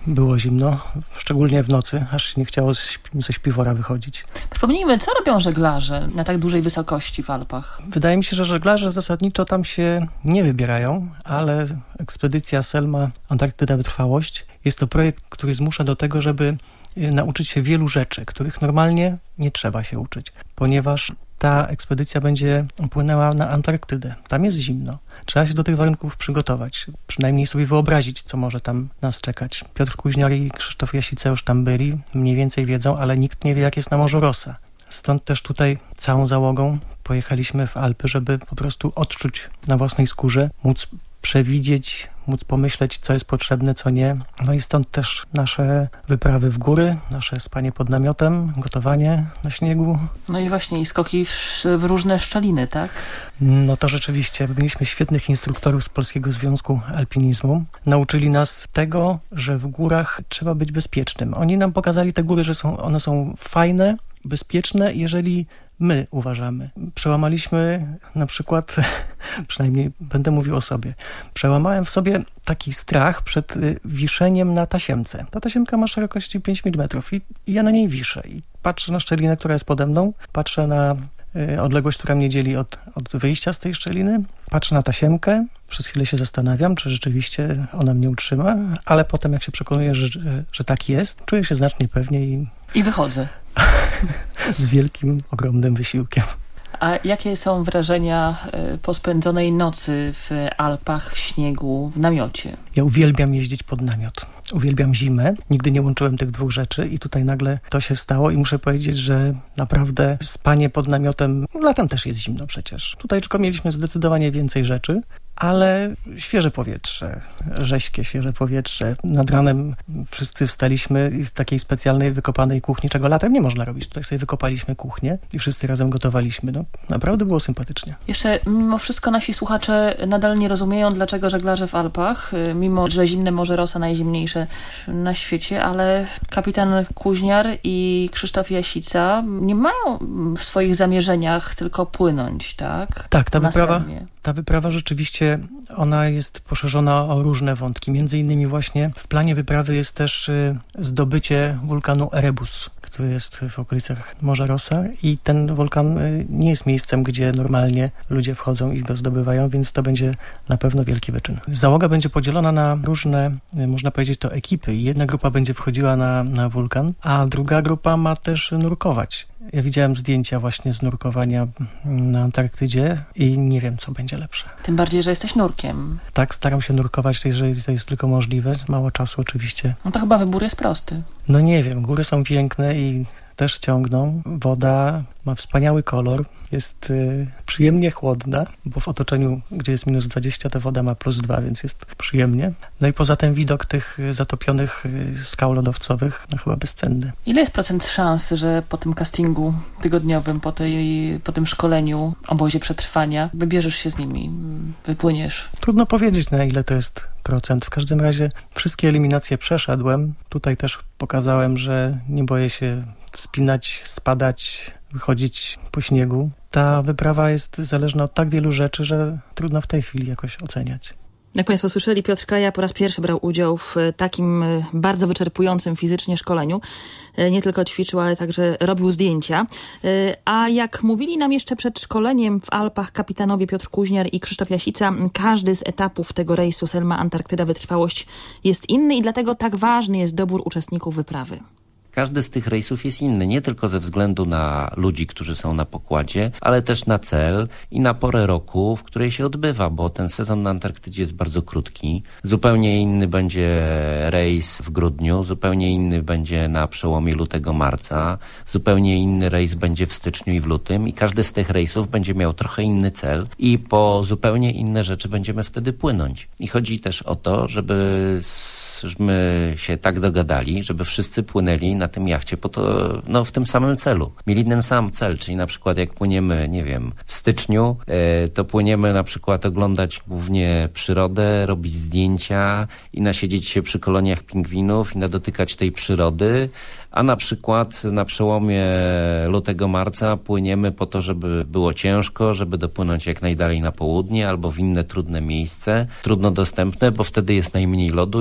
było zimno, szczególnie w nocy, aż się nie chciało ze śpiwora wychodzić. Przypomnijmy, co robią żeglarze na tak dużej wysokości w Alpach? Wydaje mi się, że żeglarze zasadniczo tam się nie wybierają, ale ekspedycja Selma Antarktyda Wytrwałość jest to projekt, który zmusza do tego, żeby nauczyć się wielu rzeczy, których normalnie nie trzeba się uczyć, ponieważ ta ekspedycja będzie płynęła na Antarktydę. Tam jest zimno. Trzeba się do tych warunków przygotować. Przynajmniej sobie wyobrazić, co może tam nas czekać. Piotr Kuźniar i Krzysztof Jasica już tam byli, mniej więcej wiedzą, ale nikt nie wie, jak jest na Morzu Rossa. Stąd też tutaj całą załogą pojechaliśmy w Alpy, żeby po prostu odczuć na własnej skórze, móc przewidzieć, móc pomyśleć, co jest potrzebne, co nie. No i stąd też nasze wyprawy w góry, nasze spanie pod namiotem, gotowanie na śniegu. No i właśnie i skoki w, w różne szczeliny, tak? No to rzeczywiście. Mieliśmy świetnych instruktorów z Polskiego Związku Alpinizmu. Nauczyli nas tego, że w górach trzeba być bezpiecznym. Oni nam pokazali te góry, że są, one są fajne, bezpieczne, jeżeli my uważamy. Przełamaliśmy na przykład, przynajmniej będę mówił o sobie, przełamałem w sobie taki strach przed wiszeniem na tasiemce. Ta tasiemka ma szerokości pięć milimetrów i, i ja na niej wiszę i patrzę na szczelinę, która jest pode mną, patrzę na y, odległość, która mnie dzieli od, od wyjścia z tej szczeliny, patrzę na tasiemkę, przez chwilę się zastanawiam, czy rzeczywiście ona mnie utrzyma, ale potem jak się przekonuję, że, że, że tak jest, czuję się znacznie pewniej i... I wychodzę. Z wielkim, ogromnym wysiłkiem. A jakie są wrażenia po spędzonej nocy w Alpach, w śniegu, w namiocie? Ja uwielbiam jeździć pod namiot. Uwielbiam zimę. Nigdy nie łączyłem tych dwóch rzeczy i tutaj nagle to się stało i muszę powiedzieć, że naprawdę spanie pod namiotem, latem też jest zimno przecież. Tutaj tylko mieliśmy zdecydowanie więcej rzeczy, ale świeże powietrze, rześkie świeże powietrze. Nad ranem wszyscy wstaliśmy w takiej specjalnej wykopanej kuchni, czego latem nie można robić. Tutaj sobie wykopaliśmy kuchnię i wszyscy razem gotowaliśmy. No, naprawdę było sympatycznie. Jeszcze mimo wszystko nasi słuchacze nadal nie rozumieją, dlaczego żeglarze w Alpach, mimo że zimne Morze Rossa najzimniejsze na świecie, ale kapitan Kuźniar i Krzysztof Jasica nie mają w swoich zamierzeniach tylko płynąć, tak? Tak, ta wyprawa, ta wyprawa rzeczywiście ona jest poszerzona o różne wątki. Między innymi właśnie w planie wyprawy jest też zdobycie wulkanu Erebus, który jest w okolicach Morza Rossa i ten wulkan nie jest miejscem, gdzie normalnie ludzie wchodzą i go zdobywają, więc to będzie na pewno wielki wyczyn. Załoga będzie podzielona na różne, można powiedzieć, to ekipy. Jedna grupa będzie wchodziła na, na wulkan, a druga grupa ma też nurkować. Ja widziałem zdjęcia właśnie z nurkowania na Antarktydzie i nie wiem, co będzie lepsze. Tym bardziej, że jesteś nurkiem. Tak, staram się nurkować, jeżeli to jest tylko możliwe. Mało czasu oczywiście. No to chyba wybór jest prosty. No nie wiem, góry są piękne i też ciągną. Woda ma wspaniały kolor, jest y, przyjemnie chłodna, bo w otoczeniu, gdzie jest minus dwadzieścia, ta woda ma plus dwa, więc jest przyjemnie. No i poza tym widok tych zatopionych y, skał lodowcowych, no chyba bezcenny. Ile jest procent szans, że po tym castingu tygodniowym, po, tej, po tym szkoleniu, obozie przetrwania, wybierzesz się z nimi, wypłyniesz? Trudno powiedzieć, na ile to jest procent. W każdym razie wszystkie eliminacje przeszedłem. Tutaj też pokazałem, że nie boję się wspinać, spadać, wychodzić po śniegu. Ta wyprawa jest zależna od tak wielu rzeczy, że trudno w tej chwili jakoś oceniać. Jak Państwo słyszeli, Piotr Kaja po raz pierwszy brał udział w takim bardzo wyczerpującym fizycznie szkoleniu. Nie tylko ćwiczył, ale także robił zdjęcia. A jak mówili nam jeszcze przed szkoleniem w Alpach kapitanowie Piotr Kuźniar i Krzysztof Jasica, każdy z etapów tego rejsu Selma Antarktyda Wytrwałość jest inny i dlatego tak ważny jest dobór uczestników wyprawy. Każdy z tych rejsów jest inny, nie tylko ze względu na ludzi, którzy są na pokładzie, ale też na cel i na porę roku, w której się odbywa, bo ten sezon na Antarktydzie jest bardzo krótki. Zupełnie inny będzie rejs w grudniu, zupełnie inny będzie na przełomie lutego-marca, zupełnie inny rejs będzie w styczniu i w lutym i każdy z tych rejsów będzie miał trochę inny cel i po zupełnie inne rzeczy będziemy wtedy płynąć. I chodzi też o to, żeby żebyśmy się tak dogadali, żeby wszyscy płynęli na tym jachcie po to, no, w tym samym celu. Mieli ten sam cel, czyli na przykład jak płyniemy, nie wiem, w styczniu, e, to płyniemy na przykład oglądać głównie przyrodę, robić zdjęcia i nasiedzieć się przy koloniach pingwinów i nadotykać tej przyrody, a na przykład na przełomie lutego-marca płyniemy po to, żeby było ciężko, żeby dopłynąć jak najdalej na południe albo w inne trudne miejsce, trudno dostępne, bo wtedy jest najmniej lodu i można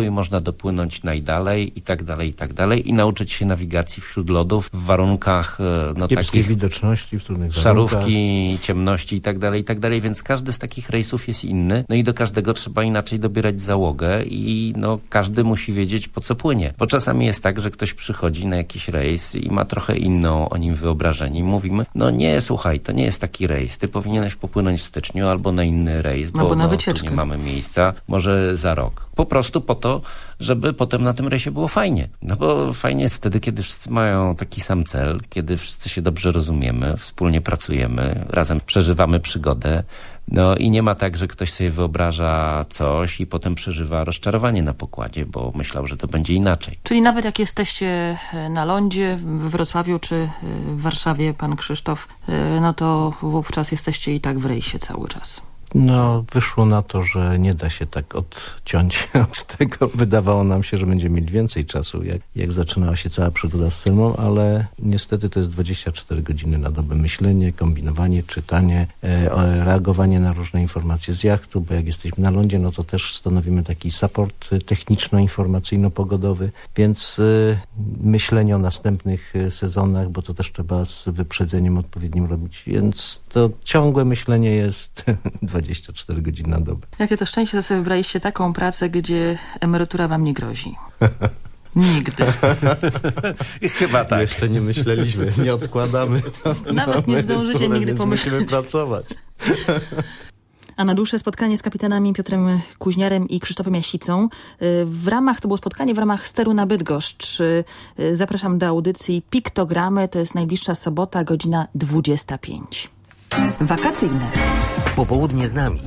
dopłynąć najdalej i tak dalej, i tak dalej i nauczyć się nawigacji wśród lodów w warunkach no, kiepskiej takich widoczności, w trudnych szarówki, warunkach. ciemności i tak dalej, i tak dalej, więc każdy z takich rejsów jest inny, no i do każdego trzeba inaczej dobierać załogę i no każdy musi wiedzieć, po co płynie, bo czasami jest tak, że ktoś przychodzi na jakiś rejs i ma trochę inną o nim wyobrażenie i mówimy, no nie, słuchaj, to nie jest taki rejs, ty powinieneś popłynąć w styczniu albo na inny rejs, bo albo na no, wycieczkę. tu nie mamy miejsca, może za rok. Po prostu po to, żeby potem na tym rejsie było fajnie. No bo fajnie jest wtedy, kiedy wszyscy mają taki sam cel, kiedy wszyscy się dobrze rozumiemy, wspólnie pracujemy, razem przeżywamy przygodę. No i nie ma tak, że ktoś sobie wyobraża coś i potem przeżywa rozczarowanie na pokładzie, bo myślał, że to będzie inaczej. Czyli nawet jak jesteście na lądzie w Wrocławiu czy w Warszawie, pan Krzysztof, no to wówczas jesteście i tak w rejsie cały czas. No, wyszło na to, że nie da się tak odciąć od tego. Wydawało nam się, że będziemy mieli więcej czasu, jak, jak zaczynała się cała przygoda z Selmą, ale niestety to jest dwadzieścia cztery godziny na dobę myślenie, kombinowanie, czytanie, e, reagowanie na różne informacje z jachtu, bo jak jesteśmy na lądzie, no to też stanowimy taki support techniczno-informacyjno-pogodowy, więc e, myślenie o następnych sezonach, bo to też trzeba z wyprzedzeniem odpowiednim robić, więc to ciągłe myślenie jest dwadzieścia cztery godziny na dobę. Jakie to szczęście, że sobie wybraliście taką pracę, gdzie emerytura wam nie grozi. Nigdy. Chyba tak. Jeszcze nie myśleliśmy, nie odkładamy. Nawet nie zdążycie nigdy pomyśleć. Musimy pracować. A na dłuższe spotkanie z kapitanami Piotrem Kuźniarem i Krzysztofem Jasicą. W ramach, to było spotkanie w ramach steru na Bydgoszcz. Zapraszam do audycji Piktogramy. To jest najbliższa sobota, godzina dwudziesta pięć. Wakacyjne. Popołudnie z nami.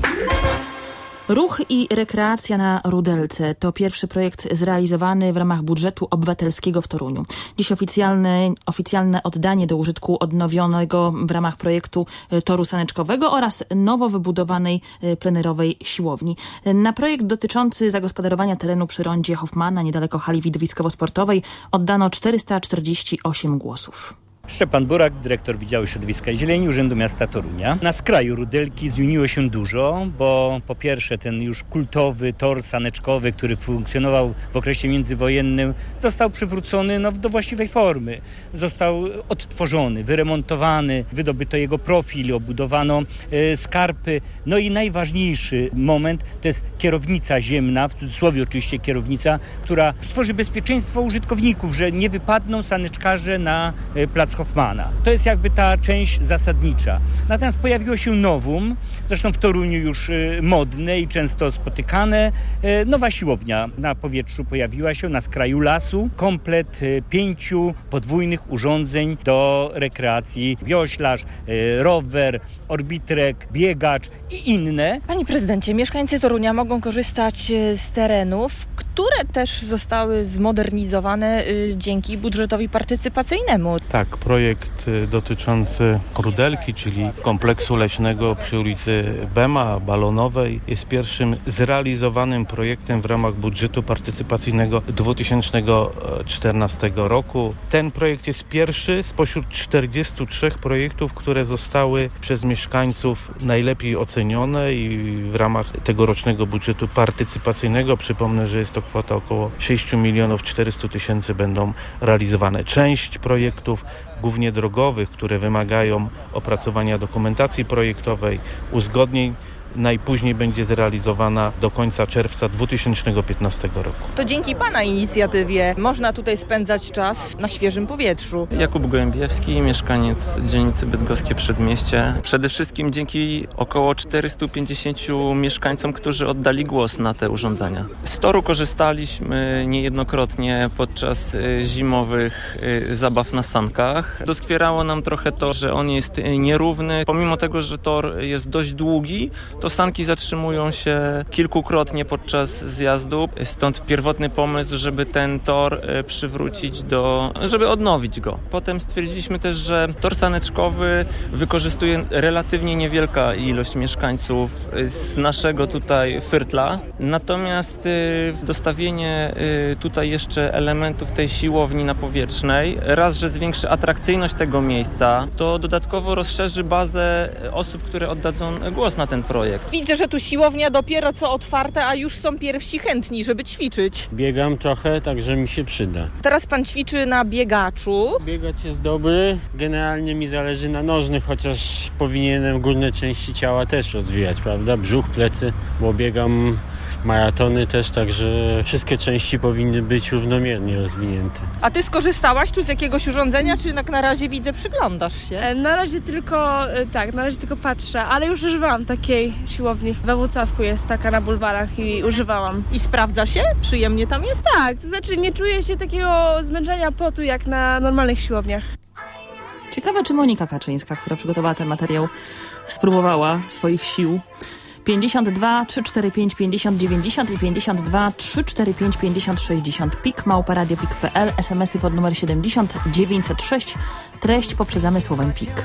Ruch i rekreacja na Rudelce to pierwszy projekt zrealizowany w ramach budżetu obywatelskiego w Toruniu. Dziś oficjalne, oficjalne oddanie do użytku odnowionego w ramach projektu toru saneczkowego oraz nowo wybudowanej plenerowej siłowni. Na projekt dotyczący zagospodarowania terenu przy rondzie Hoffmana niedaleko hali widowiskowo-sportowej oddano czterysta czterdzieści osiem głosów. Szczepan Burak, dyrektor Wydziału Środowiska i Zieleni Urzędu Miasta Torunia. Na skraju Rudelki zmieniło się dużo, bo po pierwsze ten już kultowy tor saneczkowy, który funkcjonował w okresie międzywojennym, został przywrócony no, do właściwej formy. Został odtworzony, wyremontowany, wydobyto jego profil, obudowano e, skarpy. No i najważniejszy moment to jest kierownica ziemna, w cudzysłowie oczywiście kierownica, która stworzy bezpieczeństwo użytkowników, że nie wypadną saneczkarze na e, plac Hoffmana. To jest jakby ta część zasadnicza. Natomiast pojawiło się nowum, zresztą w Toruniu już y, modne i często spotykane. Y, nowa siłownia na powietrzu pojawiła się na skraju lasu. Komplet y, pięciu podwójnych urządzeń do rekreacji. Wioślarz, y, rower, orbitrek, biegacz i inne. Panie prezydencie, mieszkańcy Torunia mogą korzystać z terenów, które też zostały zmodernizowane y, dzięki budżetowi partycypacyjnemu. Tak, projekt dotyczący Rudelki, czyli kompleksu leśnego przy ulicy Bema Balonowej, jest pierwszym zrealizowanym projektem w ramach budżetu partycypacyjnego dwa tysiące czternastego roku. Ten projekt jest pierwszy spośród czterdziestu trzech projektów, które zostały przez mieszkańców najlepiej ocenione i w ramach tegorocznego budżetu partycypacyjnego, przypomnę, że jest to kwota około sześć milionów czterysta tysięcy będą realizowane. Część projektów głównie drogowych, które wymagają opracowania dokumentacji projektowej, uzgodnień, najpóźniej będzie zrealizowana do końca czerwca dwa tysiące piętnastego roku. To dzięki Pana inicjatywie można tutaj spędzać czas na świeżym powietrzu. Jakub Gołębiewski, mieszkaniec dzielnicy Bydgoskie Przedmieście. Przede wszystkim dzięki około czterystu pięćdziesięciu mieszkańcom, którzy oddali głos na te urządzenia. Z toru korzystaliśmy niejednokrotnie podczas zimowych zabaw na sankach. Doskwierało nam trochę to, że on jest nierówny. Pomimo tego, że tor jest dość długi, to sanki zatrzymują się kilkukrotnie podczas zjazdu. Stąd pierwotny pomysł, żeby ten tor przywrócić do... żeby odnowić go. Potem stwierdziliśmy też, że tor saneczkowy wykorzystuje relatywnie niewielka ilość mieszkańców z naszego tutaj Fyrtla. Natomiast dostawienie tutaj jeszcze elementów tej siłowni napowietrznej, raz, że zwiększy atrakcyjność tego miejsca, to dodatkowo rozszerzy bazę osób, które oddadzą głos na ten projekt. projekt. Widzę, że tu siłownia dopiero co otwarta, a już są pierwsi chętni, żeby ćwiczyć. Biegam trochę, także mi się przyda. Teraz pan ćwiczy na biegaczu. Biegać jest dobry. Generalnie mi zależy na nożnych, chociaż powinienem górne części ciała też rozwijać, prawda? Brzuch, plecy, bo biegam maratony też, także wszystkie części powinny być równomiernie rozwinięte. A ty skorzystałaś tu z jakiegoś urządzenia, czy jak na razie widzę, przyglądasz się? Na razie tylko, tak, na razie tylko patrzę, ale już używałam takiej siłowni. We Włocławku jest taka na bulwarach i używałam. I sprawdza się? Przyjemnie tam jest? Tak, to znaczy nie czuję się takiego zmęczenia potu jak na normalnych siłowniach. Ciekawe, czy Monika Kaczyńska, która przygotowała ten materiał, spróbowała swoich sił. pięćdziesiąt dwa trzysta czterdzieści pięć pięćdziesiąt dziewięćdziesiąt i pięćdziesiąt dwa trzysta czterdzieści pięć pięćdziesiąt sześćdziesiąt. Pik, małpa radio pik kropka pe el, es em esy pod numer siedemdziesiąt dziewięćset sześć. Treść poprzedzamy słowem pik.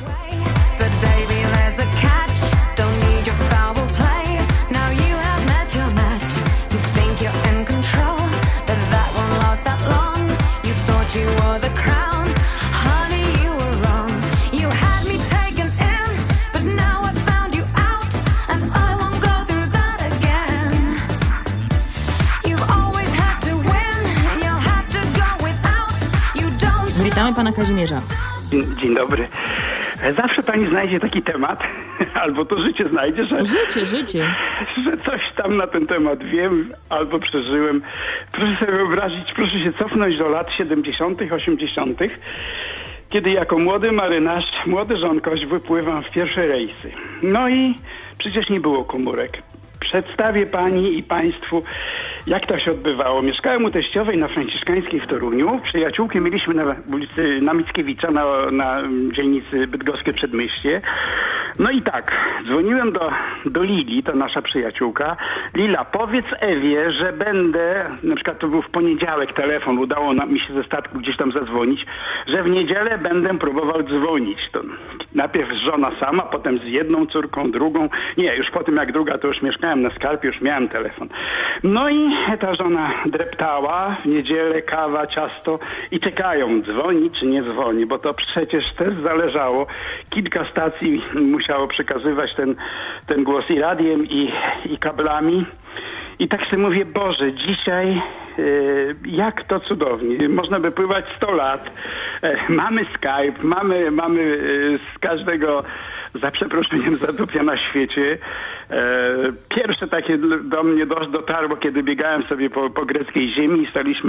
Witamy pana Kazimierza. Dzień dobry. Zawsze pani znajdzie taki temat, albo to życie znajdzie, że... Życie, życie. Że coś tam na ten temat wiem, albo przeżyłem. Proszę sobie wyobrazić, proszę się cofnąć do lat siedemdziesiątych, osiemdziesiątych, kiedy jako młody marynarz, młody żonkość wypływam w pierwsze rejsy. No i przecież nie było komórek. Przedstawię pani i państwu, jak to się odbywało. Mieszkałem u teściowej na Franciszkańskiej w Toruniu. Przyjaciółki mieliśmy na ulicy na Mickiewicza, na, na dzielnicy Bydgoskie Przedmieście. No i tak, dzwoniłem do, do Lili, to nasza przyjaciółka. Lila, powiedz Ewie, że będę, na przykład to był w poniedziałek telefon, udało nam, mi się ze statku gdzieś tam zadzwonić, że w niedzielę będę próbował dzwonić. To najpierw żona sama, potem z jedną córką, drugą. Nie, już po tym jak druga, to już mieszkałem na Skarpie, już miałem telefon. No i ta żona dreptała, w niedzielę kawa, ciasto i czekają, dzwoni czy nie dzwoni, bo to przecież też zależało. Kilka stacji musiało przekazywać ten, ten głos i radiem, i, i kablami. I tak sobie mówię, Boże, dzisiaj yy, jak to cudownie. Można by pływać sto lat. E, mamy Skype, mamy, mamy yy, z każdego, za przeproszeniem, zadupia na świecie. E, pierwsze takie do mnie dotarło, kiedy biegałem sobie po, po greckiej ziemi i staliśmy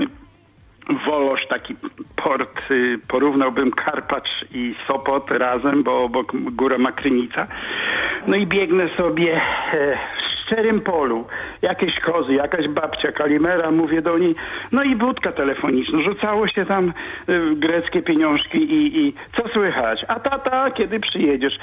Wolosz, taki port, y, porównałbym Karpacz i Sopot razem, bo obok góra ma Krynica. No i biegnę sobie e, w szczerym polu. Jakieś kozy, jakaś babcia, kalimera, mówię do niej. No i budka telefoniczna. Rzucało się tam y, greckie pieniążki i, i co słychać? A tata, kiedy przyjedziesz?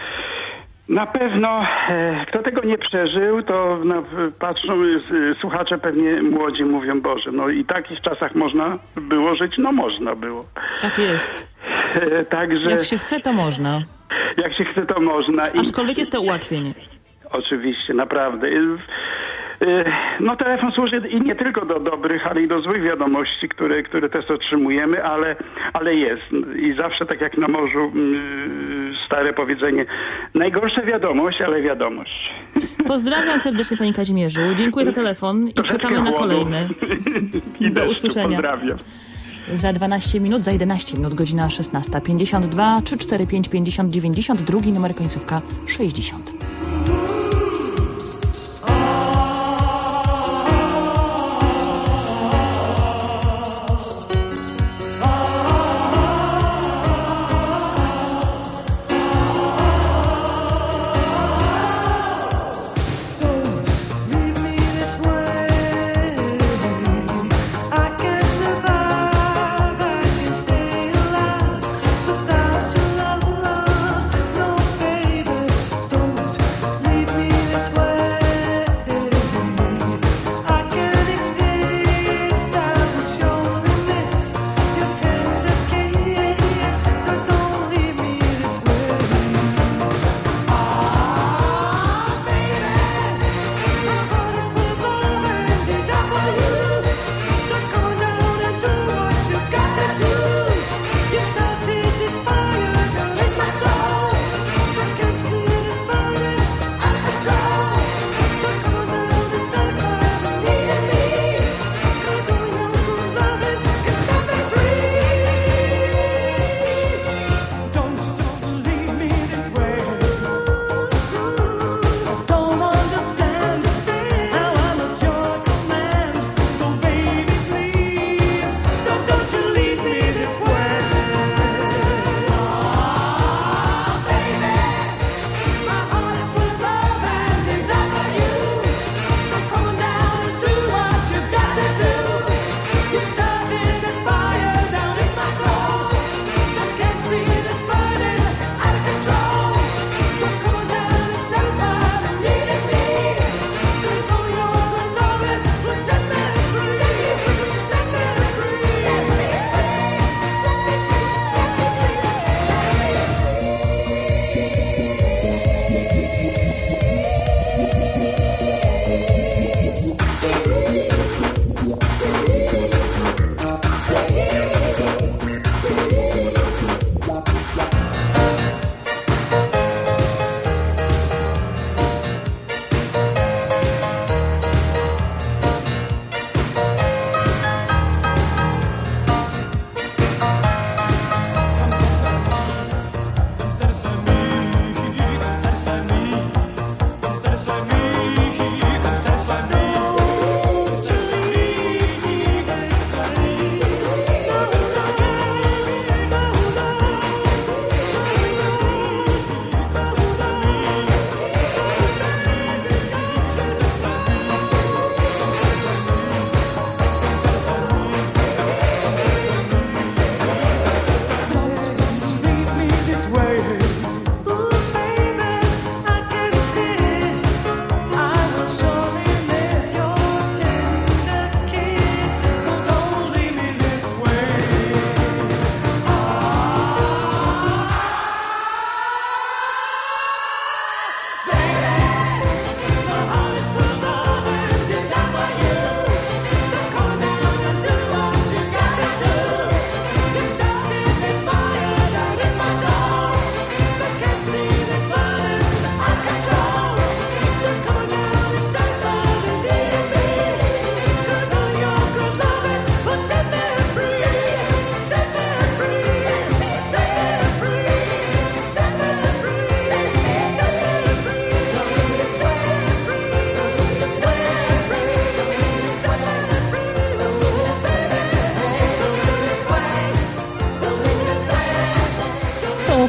Na pewno, e, kto tego nie przeżył, to no, patrzą, e, słuchacze pewnie młodzi mówią, Boże, no i w takich czasach można było żyć? No można było. Tak jest. E, także... Jak się chce, to można. Jak się chce, to można. I... Aczkolwiek jest to ułatwienie. Oczywiście, naprawdę. No telefon służy i nie tylko do dobrych, ale i do złych wiadomości, które, które też otrzymujemy, ale, ale jest. I zawsze tak jak na morzu stare powiedzenie, najgorsza wiadomość, ale wiadomość. Pozdrawiam serdecznie panie Kazimierzu. Dziękuję za telefon i czekamy na kolejny. I do usłyszenia. Pozdrawiam. Za dwanaście minut, za jedenaście minut, godzina szesnasta pięćdziesiąt dwa trzysta czterdzieści pięć pięćdziesiąt dziewięćdziesiąt, drugi numer końcówka sześćdziesiąt. Don't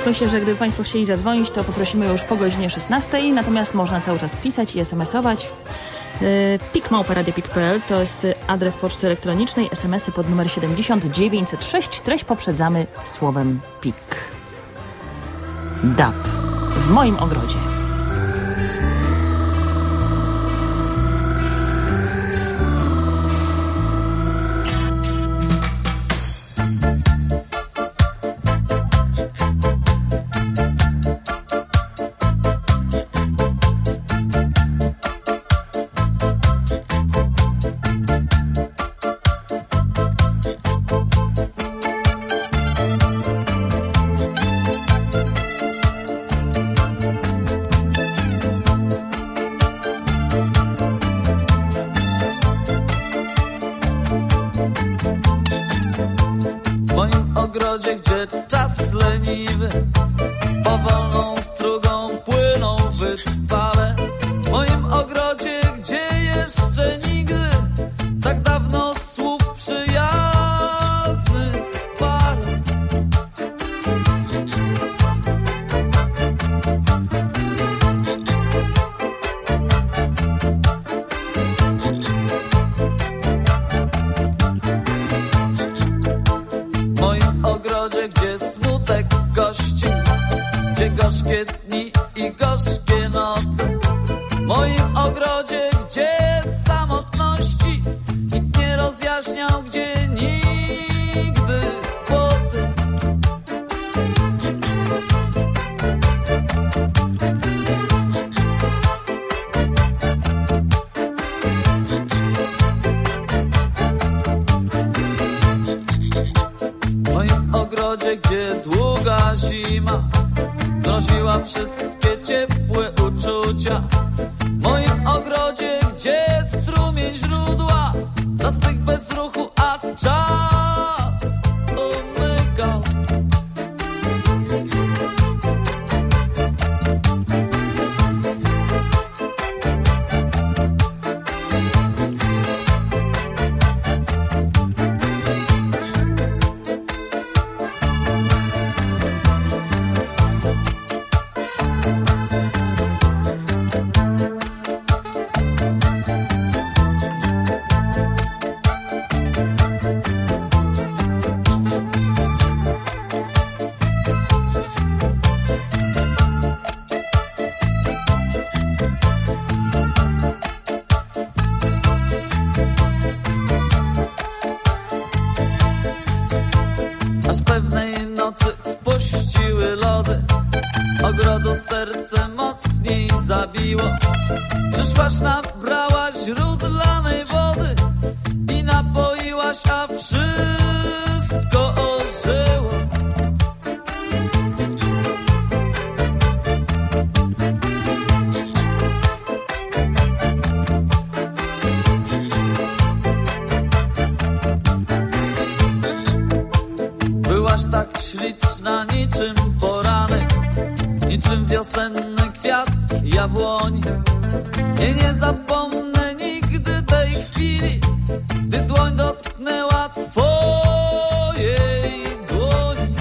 Myślę, że gdyby Państwo chcieli zadzwonić, to poprosimy już po godzinie szesnastej, natomiast można cały czas pisać i es em esować. pik małpa radio kropka p l to jest adres poczty elektronicznej, es em esy pod numer siedemdziesiąt dziewięćset sześć. Treść poprzedzamy słowem pik. D A B w moim ogrodzie. Gdzie czas leniwy powolną strugą płyną wytrwale. W moim ogrodzie, gdzie jeszcze nigdy tak dawno słów przyjaznych parę. Gdzie smutek gości, gdzie gorzkie dni i gorzkie noce. W moim ogrodzie, gdzie samotności nikt nie rozjaśniał, gdzie nigdy potem. Gdzie długa zima zmroziła wszystkie ciepłe uczucia. W moim ogrodzie, gdzie strumień źródła zastygł bez ruchu, a czas umykał. Aż pewnej nocy puściły lody, ogrodu serce mocniej zabiło. Przyszłaś, nabrałaś źródlanej wody i napoiłaś, a wszystko ożyło. Byłaś tak śliczna niczym poranek, niczym wiosenny kwiat jabłoni. Nie, nie zapomnę nigdy tej chwili, gdy dłoń dotknęła twojej dłoni.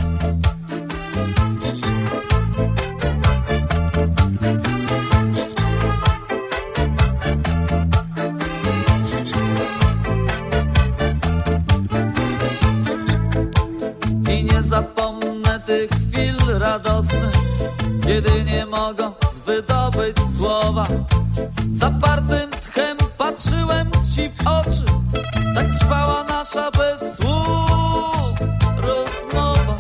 I nie zapomnę tych chwil radosnych, kiedy nie mogąc wydobyć słowa, zapartym tchem patrzyłem ci w oczy. Tak trwała nasza bez słów rozmowa.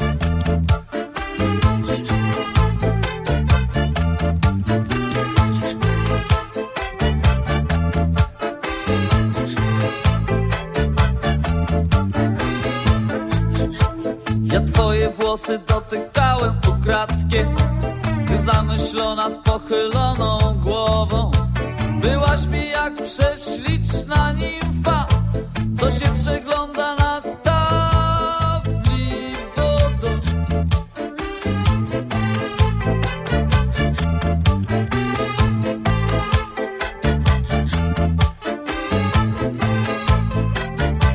Ja twoje włosy dotykałem ukradkiem, ty zamyślona z pochyloną głową. Byłaś mi jak prześliczna nimfa, co się przegląda na tafli wodą.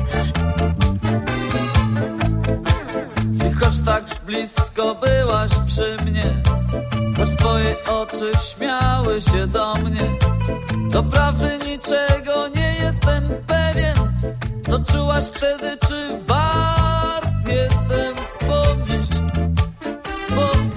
I choć tak blisko byłaś przy przy mnie, choć twoje oczy śmiały się do mnie. Doprawdy niczego nie jestem pewien, co czułaś wtedy, czy wart jestem wspomnieć, wspomnieć.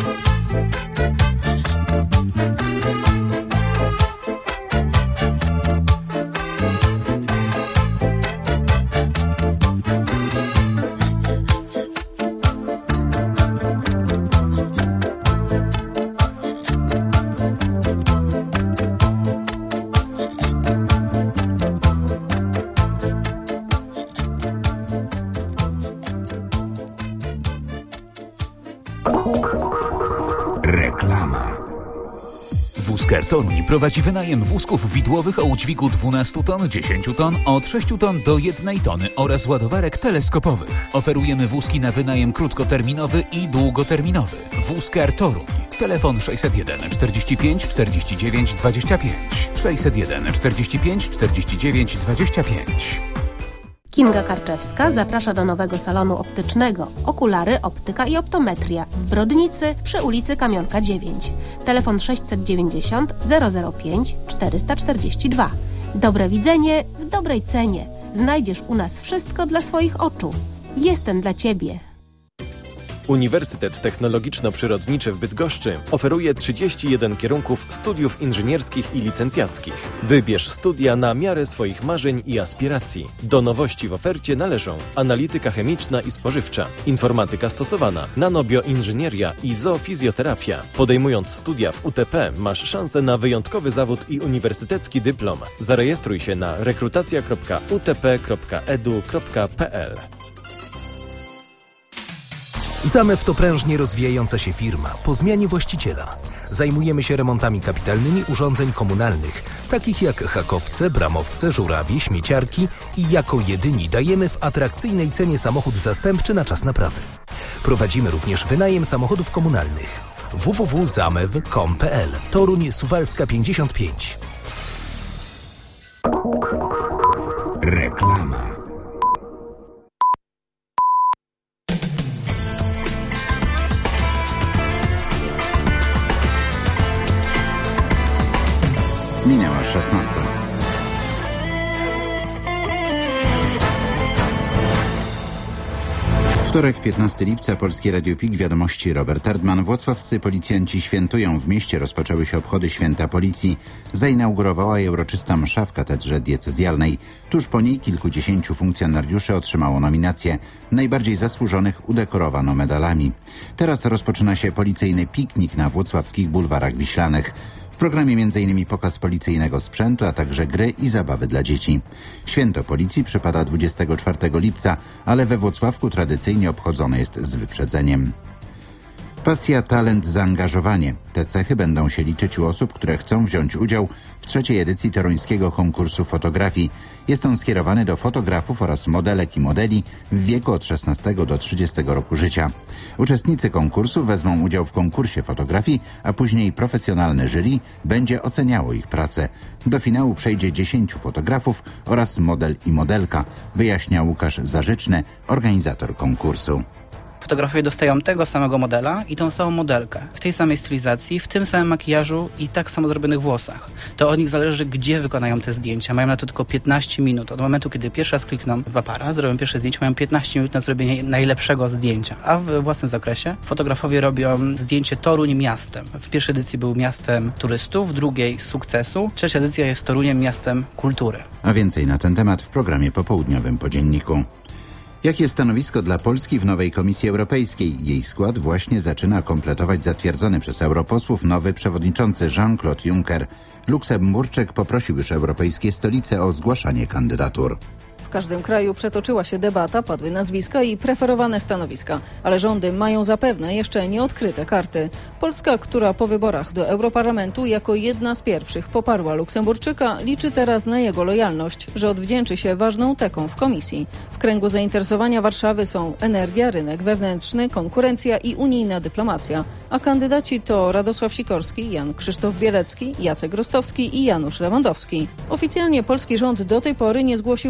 Reklama. Wózker Toruń prowadzi wynajem wózków widłowych o udźwigu dwanaście ton, dziesięć ton, od sześć ton do jednej tony oraz ładowarek teleskopowych. Oferujemy wózki na wynajem krótkoterminowy i długoterminowy. Wózker Toruń. Telefon sześćset jeden czterdzieści pięć czterdzieści dziewięć dwadzieścia pięć. sześćset jeden czterdzieści pięć czterdzieści dziewięć dwadzieścia pięć. Kinga Karczewska zaprasza do nowego salonu optycznego. Okulary, optyka i optometria w Brodnicy przy ulicy Kamionka dziewięć. Telefon sześćset dziewięćdziesiąt zero zero pięć czterysta czterdzieści dwa. Dobre widzenie w dobrej cenie. Znajdziesz u nas wszystko dla swoich oczu. Jestem dla Ciebie. Uniwersytet Technologiczno-Przyrodniczy w Bydgoszczy oferuje trzydzieści jeden kierunków studiów inżynierskich i licencjackich. Wybierz studia na miarę swoich marzeń i aspiracji. Do nowości w ofercie należą analityka chemiczna i spożywcza, informatyka stosowana, nanobioinżynieria i zoofizjoterapia. Podejmując studia w U T P masz szansę na wyjątkowy zawód i uniwersytecki dyplom. Zarejestruj się na rekrutacja kropka u t p kropka e d u kropka p l. Zamew to prężnie rozwijająca się firma po zmianie właściciela. Zajmujemy się remontami kapitalnymi urządzeń komunalnych, takich jak hakowce, bramowce, żurawie, śmieciarki i jako jedyni dajemy w atrakcyjnej cenie samochód zastępczy na czas naprawy. Prowadzimy również wynajem samochodów komunalnych. w w w kropka zamew kropka com kropka p l. Toruń Suwalska pięćdziesiąt pięć. Reklama. Minęła szesnasta. Wtorek, piętnastego lipca, Polskie Radio P I K, wiadomości Robert Erdman. Włocławscy policjanci świętują. W mieście rozpoczęły się obchody Święta Policji. Zainaugurowała je uroczysta msza w katedrze diecezjalnej. Tuż po niej kilkudziesięciu funkcjonariuszy otrzymało nominacje. Najbardziej zasłużonych udekorowano medalami. Teraz rozpoczyna się policyjny piknik na włocławskich bulwarach wiślanych. W programie między innymi pokaz policyjnego sprzętu, a także gry i zabawy dla dzieci. Święto Policji przypada dwudziestego czwartego lipca, ale we Włocławku tradycyjnie obchodzone jest z wyprzedzeniem. Pasja, talent, zaangażowanie. Te cechy będą się liczyć u osób, które chcą wziąć udział w trzeciej edycji toruńskiego konkursu fotografii. Jest on skierowany do fotografów oraz modelek i modeli w wieku od szesnastego do trzydziestego roku życia. Uczestnicy konkursu wezmą udział w konkursie fotografii, a później profesjonalne jury będzie oceniało ich pracę. Do finału przejdzie dziesięciu fotografów oraz model i modelka, wyjaśnia Łukasz Zarzyczny, organizator konkursu. Fotografowie dostają tego samego modela i tą samą modelkę. W tej samej stylizacji, w tym samym makijażu i tak samo zrobionych włosach. To od nich zależy, gdzie wykonają te zdjęcia. Mają na to tylko piętnaście minut. Od momentu, kiedy pierwszy raz klikną w aparat, zrobią pierwsze zdjęcie, mają piętnaście minut na zrobienie najlepszego zdjęcia. A w własnym zakresie fotografowie robią zdjęcie Toruń miastem. W pierwszej edycji był miastem turystów, w drugiej sukcesu. Trzecia edycja jest Toruniem miastem kultury. A więcej na ten temat w programie popołudniowym po dzienniku. Jakie jest stanowisko dla Polski w nowej Komisji Europejskiej? Jej skład właśnie zaczyna kompletować zatwierdzony przez europosłów nowy przewodniczący Jean-Claude Juncker. Luksemburczyk poprosił już europejskie stolice o zgłaszanie kandydatur. W każdym kraju przetoczyła się debata, padły nazwiska i preferowane stanowiska, ale rządy mają zapewne jeszcze nieodkryte karty. Polska, która po wyborach do Europarlamentu jako jedna z pierwszych poparła Luksemburczyka, liczy teraz na jego lojalność, że odwdzięczy się ważną teką w komisji. W kręgu zainteresowania Warszawy są energia, rynek wewnętrzny, konkurencja i unijna dyplomacja, a kandydaci to Radosław Sikorski, Jan Krzysztof Bielecki, Jacek Rostowski i Janusz Lewandowski. Oficjalnie polski rząd do tej pory nie zgłosił żadnej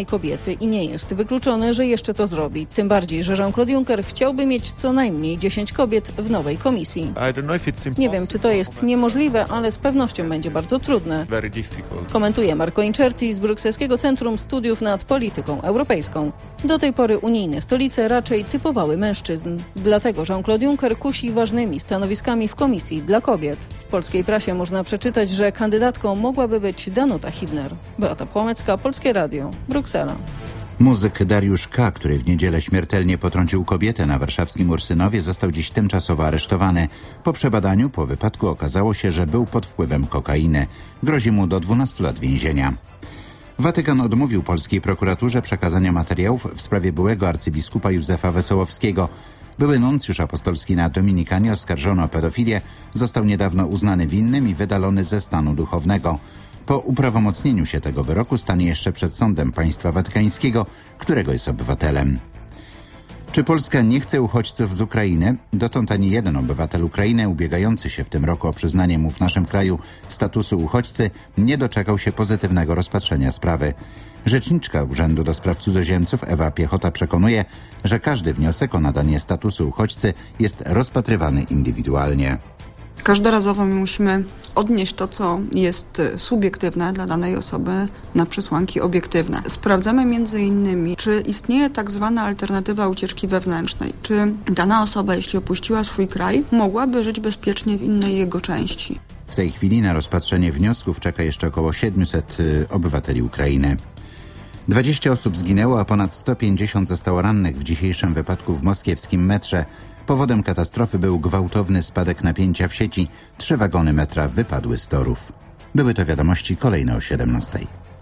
kobiety i nie jest wykluczone, że jeszcze to zrobi. Tym bardziej, że Jean-Claude Juncker chciałby mieć co najmniej dziesięć kobiet w nowej komisji. Nie wiem, czy to jest niemożliwe, ale z pewnością będzie bardzo trudne. Komentuje Marco Incerti z Brukselskiego Centrum Studiów nad Polityką Europejską. Do tej pory unijne stolice raczej typowały mężczyzn. Dlatego Jean-Claude Juncker kusi ważnymi stanowiskami w komisji dla kobiet. W polskiej prasie można przeczytać, że kandydatką mogłaby być Danuta Hübner. Beata Płomecka, Polskie Radio, Bruksela. Muzyk Dariusz K., który w niedzielę śmiertelnie potrącił kobietę na warszawskim Ursynowie, został dziś tymczasowo aresztowany. Po przebadaniu po wypadku okazało się, że był pod wpływem kokainy. Grozi mu do dwunastu lat więzienia. Watykan odmówił polskiej prokuraturze przekazania materiałów w sprawie byłego arcybiskupa Józefa Wesołowskiego. Były nuncjusz apostolski na Dominikanie oskarżony o pedofilię, został niedawno uznany winnym i wydalony ze stanu duchownego. Po uprawomocnieniu się tego wyroku stanie jeszcze przed sądem państwa watykańskiego, którego jest obywatelem. Czy Polska nie chce uchodźców z Ukrainy? Dotąd ani jeden obywatel Ukrainy ubiegający się w tym roku o przyznanie mu w naszym kraju statusu uchodźcy nie doczekał się pozytywnego rozpatrzenia sprawy. Rzeczniczka Urzędu do Spraw Cudzoziemców Ewa Piechota przekonuje, że każdy wniosek o nadanie statusu uchodźcy jest rozpatrywany indywidualnie. Każdorazowo my musimy odnieść to, co jest subiektywne dla danej osoby na przesłanki obiektywne. Sprawdzamy między innymi, czy istnieje tak zwana alternatywa ucieczki wewnętrznej. Czy dana osoba, jeśli opuściła swój kraj, mogłaby żyć bezpiecznie w innej jego części. W tej chwili na rozpatrzenie wniosków czeka jeszcze około siedmiuset obywateli Ukrainy. dwadzieścia osób zginęło, a ponad sto pięćdziesiąt zostało rannych w dzisiejszym wypadku w moskiewskim metrze. Powodem katastrofy był gwałtowny spadek napięcia w sieci. Trzy wagony metra wypadły z torów. Były to wiadomości kolejne o siedemnastej.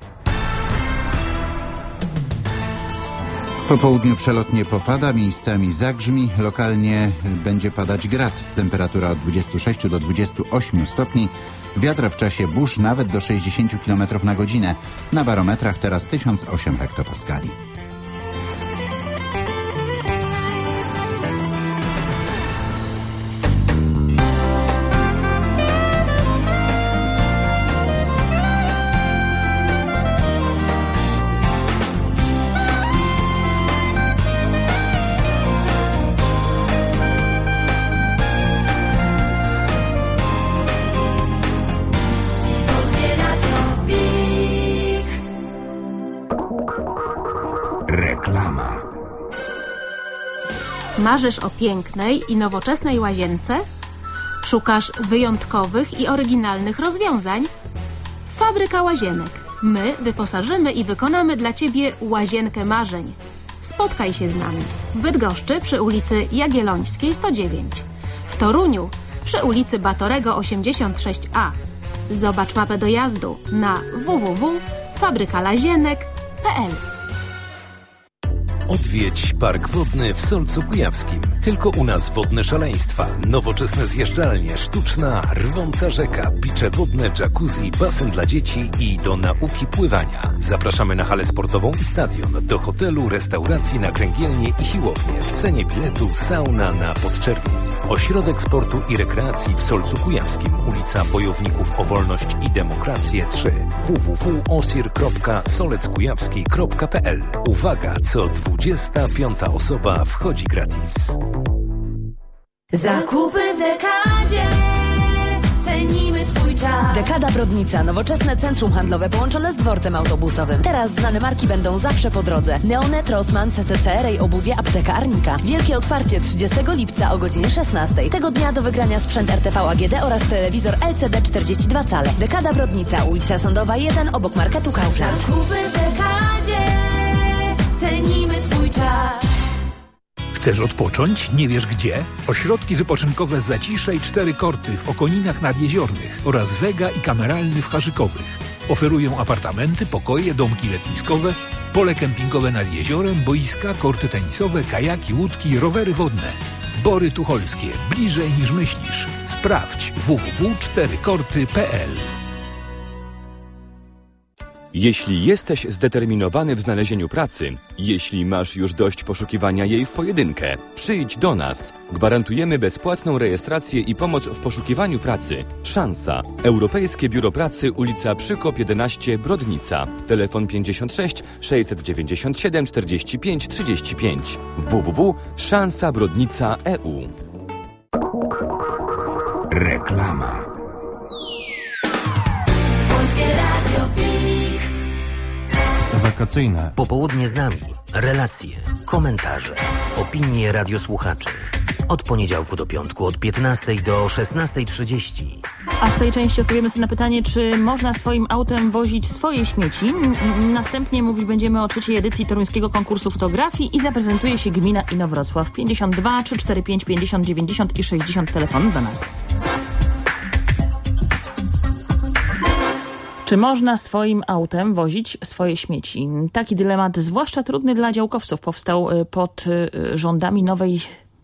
Po południu przelotnie popada, miejscami zagrzmi, lokalnie będzie padać grad. Temperatura od dwudziestu sześciu do dwudziestu ośmiu stopni. Wiatr w czasie burz nawet do sześćdziesięciu kilometrów na godzinę. Na barometrach teraz tysiąc osiem hektopaskali. Reklama. Marzysz o pięknej i nowoczesnej łazience? Szukasz wyjątkowych i oryginalnych rozwiązań? Fabryka Łazienek. My wyposażymy i wykonamy dla Ciebie łazienkę marzeń. Spotkaj się z nami w Bydgoszczy przy ulicy Jagiellońskiej sto dziewięć, w Toruniu przy ulicy Batorego osiemdziesiąt sześć A. Zobacz mapę dojazdu na w w w kropka fabryka lazienek kropka p l. Odwiedź Park Wodny w Solcu Kujawskim. Tylko u nas wodne szaleństwa, nowoczesne zjeżdżalnie, sztuczna, rwąca rzeka, picze wodne, jacuzzi, basen dla dzieci i do nauki pływania. Zapraszamy na halę sportową i stadion, do hotelu, restauracji na Kręgielnie i Siłownię. W cenie biletu sauna na Podczerwieni. Ośrodek Sportu i Rekreacji w Solcu Kujawskim, ulica Bojowników o Wolność i Demokrację trzy, w w w kropka osir kropka soleckujawski kropka p l. Uwaga, co dwudziesta piąta osoba wchodzi gratis. Zakupy w Dekadzie, cenimy Twój czas. Dekada Brodnica, nowoczesne centrum handlowe połączone z dworcem autobusowym. Teraz znane marki będą zawsze po drodze. Neonet, Rossmann, C C C R, Obuwie, Apteka Arnika. Wielkie otwarcie trzydziestego lipca o godzinie szesnastej. Tego dnia do wygrania sprzęt R T V A G D oraz telewizor L C D czterdzieści dwa cale. Dekada Brodnica, ulica Sądowa jeden obok marketu Kaufland. Zakupy w Dekadzie, cenimy Twój czas. Chcesz odpocząć? Nie wiesz gdzie? Ośrodki wypoczynkowe Zacisze i Cztery Korty w Okoninach Nadjeziornych oraz Wega i Kameralny w Harzykowych. Oferują apartamenty, pokoje, domki letniskowe, pole kempingowe nad jeziorem, boiska, korty tenisowe, kajaki, łódki, rowery wodne. Bory Tucholskie. Bliżej niż myślisz. Sprawdź w w w kropka cztery korty kropka p l. Jeśli jesteś zdeterminowany w znalezieniu pracy, jeśli masz już dość poszukiwania jej w pojedynkę, przyjdź do nas. Gwarantujemy bezpłatną rejestrację i pomoc w poszukiwaniu pracy. Szansa. Europejskie Biuro Pracy, ulica Przykop jedenaście, Brodnica. Telefon pięćdziesiąt sześć sześćset dziewięćdziesiąt siedem czterdzieści pięć trzydzieści pięć. w w w kropka szansa brodnica kropka e u. Reklama. Wakacyjne. Popołudnie z nami. Relacje, komentarze, opinie radiosłuchaczy. Od poniedziałku do piątku od piętnastej do szesnastej trzydzieści. A w tej części odpowiemy sobie na pytanie, czy można swoim autem wozić swoje śmieci. Następnie mówić będziemy o trzeciej edycji toruńskiego konkursu fotografii i zaprezentuje się gmina Inowrocław. pięćdziesiąt dwa trzysta czterdzieści pięć pięćdziesiąt dziewięćdziesiąt i sześćdziesiąt telefon do nas. Czy można swoim autem wozić swoje śmieci? Taki dylemat, zwłaszcza trudny dla działkowców, powstał pod rządami nowej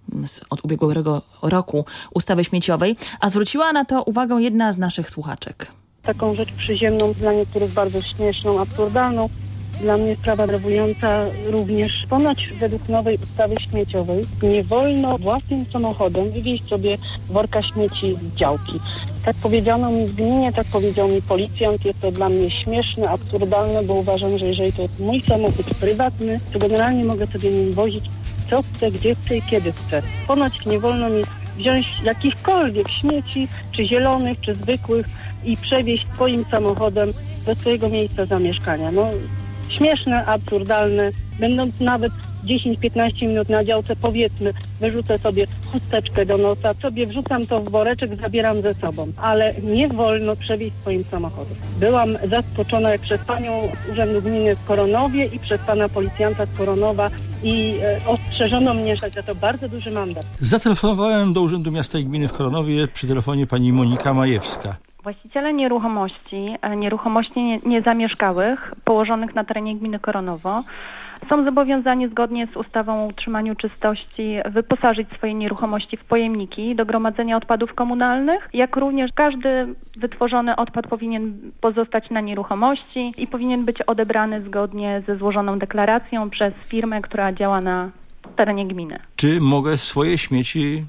od ubiegłego roku ustawy śmieciowej, a zwróciła na to uwagę jedna z naszych słuchaczek. Taką rzecz przyziemną, dla niektórych bardzo śmieszną, absurdalną, dla mnie sprawa denerwująca również. Ponoć według nowej ustawy śmieciowej nie wolno własnym samochodem wywieźć sobie worka śmieci z działki. Tak powiedziano mi w gminie, tak powiedział mi policjant. Jest to dla mnie śmieszne, absurdalne, bo uważam, że jeżeli to jest mój samochód prywatny, to generalnie mogę sobie nim wozić co chcę, gdzie chcę i kiedy chcę. Ponoć nie wolno mi wziąć jakichkolwiek śmieci, czy zielonych, czy zwykłych i przewieźć swoim samochodem do swojego miejsca zamieszkania. No, śmieszne, absurdalne, będąc nawet dziesięć piętnaście minut na działce, powiedzmy, wyrzucę sobie chusteczkę do nosa, sobie wrzucam to w woreczek, zabieram ze sobą, ale nie wolno przewieźć swoim samochodem. Byłam zaskoczona jak przez panią z Urzędu Gminy w Koronowie i przez pana policjanta z Koronowa i e, ostrzeżono mnie, że to bardzo duży mandat. Zatelefonowałem do Urzędu Miasta i Gminy w Koronowie, przy telefonie pani Monika Majewska. Właściciele nieruchomości, nieruchomości niezamieszkałych położonych na terenie gminy Koronowo są zobowiązani zgodnie z ustawą o utrzymaniu czystości wyposażyć swoje nieruchomości w pojemniki do gromadzenia odpadów komunalnych, jak również każdy wytworzony odpad powinien pozostać na nieruchomości i powinien być odebrany zgodnie ze złożoną deklaracją przez firmę, która działa na terenie gminy. Czy mogę swoje śmieci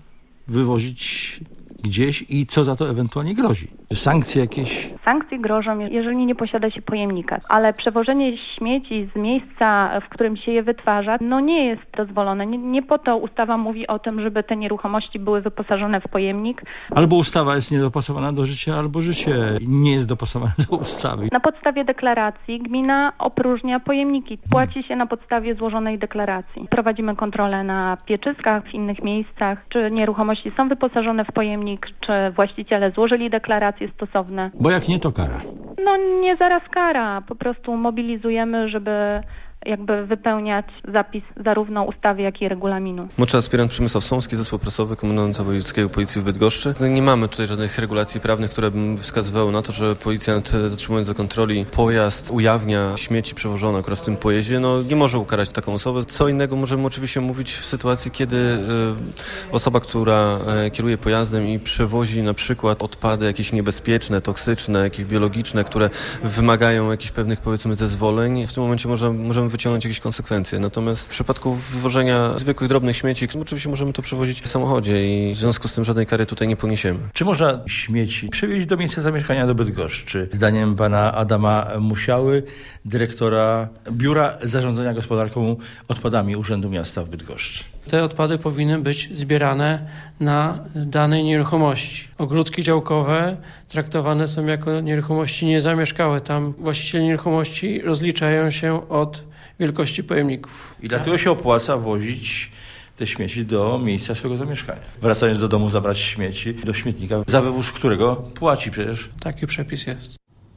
wywozić gdzieś i co za to ewentualnie grozi? Sankcje jakieś? Sankcje grożą, jeżeli nie posiada się pojemnika, ale przewożenie śmieci z miejsca, w którym się je wytwarza, no nie jest dozwolone. Nie, nie po to ustawa mówi o tym, żeby te nieruchomości były wyposażone w pojemnik. Albo ustawa jest niedopasowana do życia, albo życie nie jest dopasowane do ustawy. Na podstawie deklaracji gmina opróżnia pojemniki. Płaci się na podstawie złożonej deklaracji. Prowadzimy kontrolę na pieczyskach, w innych miejscach, czy nieruchomości są wyposażone w pojemnik, czy właściciele złożyli deklaracje stosowne. Bo jak nie, to kara. No nie zaraz kara, po prostu mobilizujemy, żeby jakby wypełniać zapis zarówno ustawy, jak i regulaminu. Młodszy aspirant Przemysław Słomski, zespół prasowy Komendanta Wojewódzkiego Policji w Bydgoszczy. Nie mamy tutaj żadnych regulacji prawnych, które by wskazywały na to, że policjant, zatrzymując do kontroli pojazd, ujawnia śmieci przewożone akurat w tym pojeździe, no nie może ukarać taką osobę. Co innego możemy oczywiście mówić w sytuacji, kiedy y, osoba, która y, kieruje pojazdem i przewozi na przykład odpady jakieś niebezpieczne, toksyczne, jakieś biologiczne, które wymagają jakichś pewnych, powiedzmy, zezwoleń, w tym momencie może, możemy wyciągnąć jakieś konsekwencje. Natomiast w przypadku wywożenia zwykłych, drobnych śmieci, oczywiście możemy to przewozić w samochodzie i w związku z tym żadnej kary tutaj nie poniesiemy. Czy można śmieci przewieźć do miejsca zamieszkania do Bydgoszczy? Zdaniem pana Adama Musiały, dyrektora Biura Zarządzania Gospodarką Odpadami Urzędu Miasta w Bydgoszczy. Te odpady powinny być zbierane na danej nieruchomości. Ogródki działkowe traktowane są jako nieruchomości niezamieszkałe. Tam właściciele nieruchomości rozliczają się od wielkości pojemników. I dlatego się opłaca wozić te śmieci do miejsca swojego zamieszkania. Wracając do domu, zabrać śmieci do śmietnika, za wywóz którego płaci przecież. Taki przepis jest.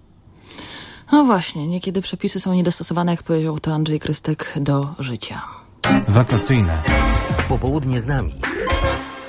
No właśnie, niekiedy przepisy są niedostosowane, jak powiedział to Andrzej Krystek, do życia. Wakacyjne. Popołudnie z nami.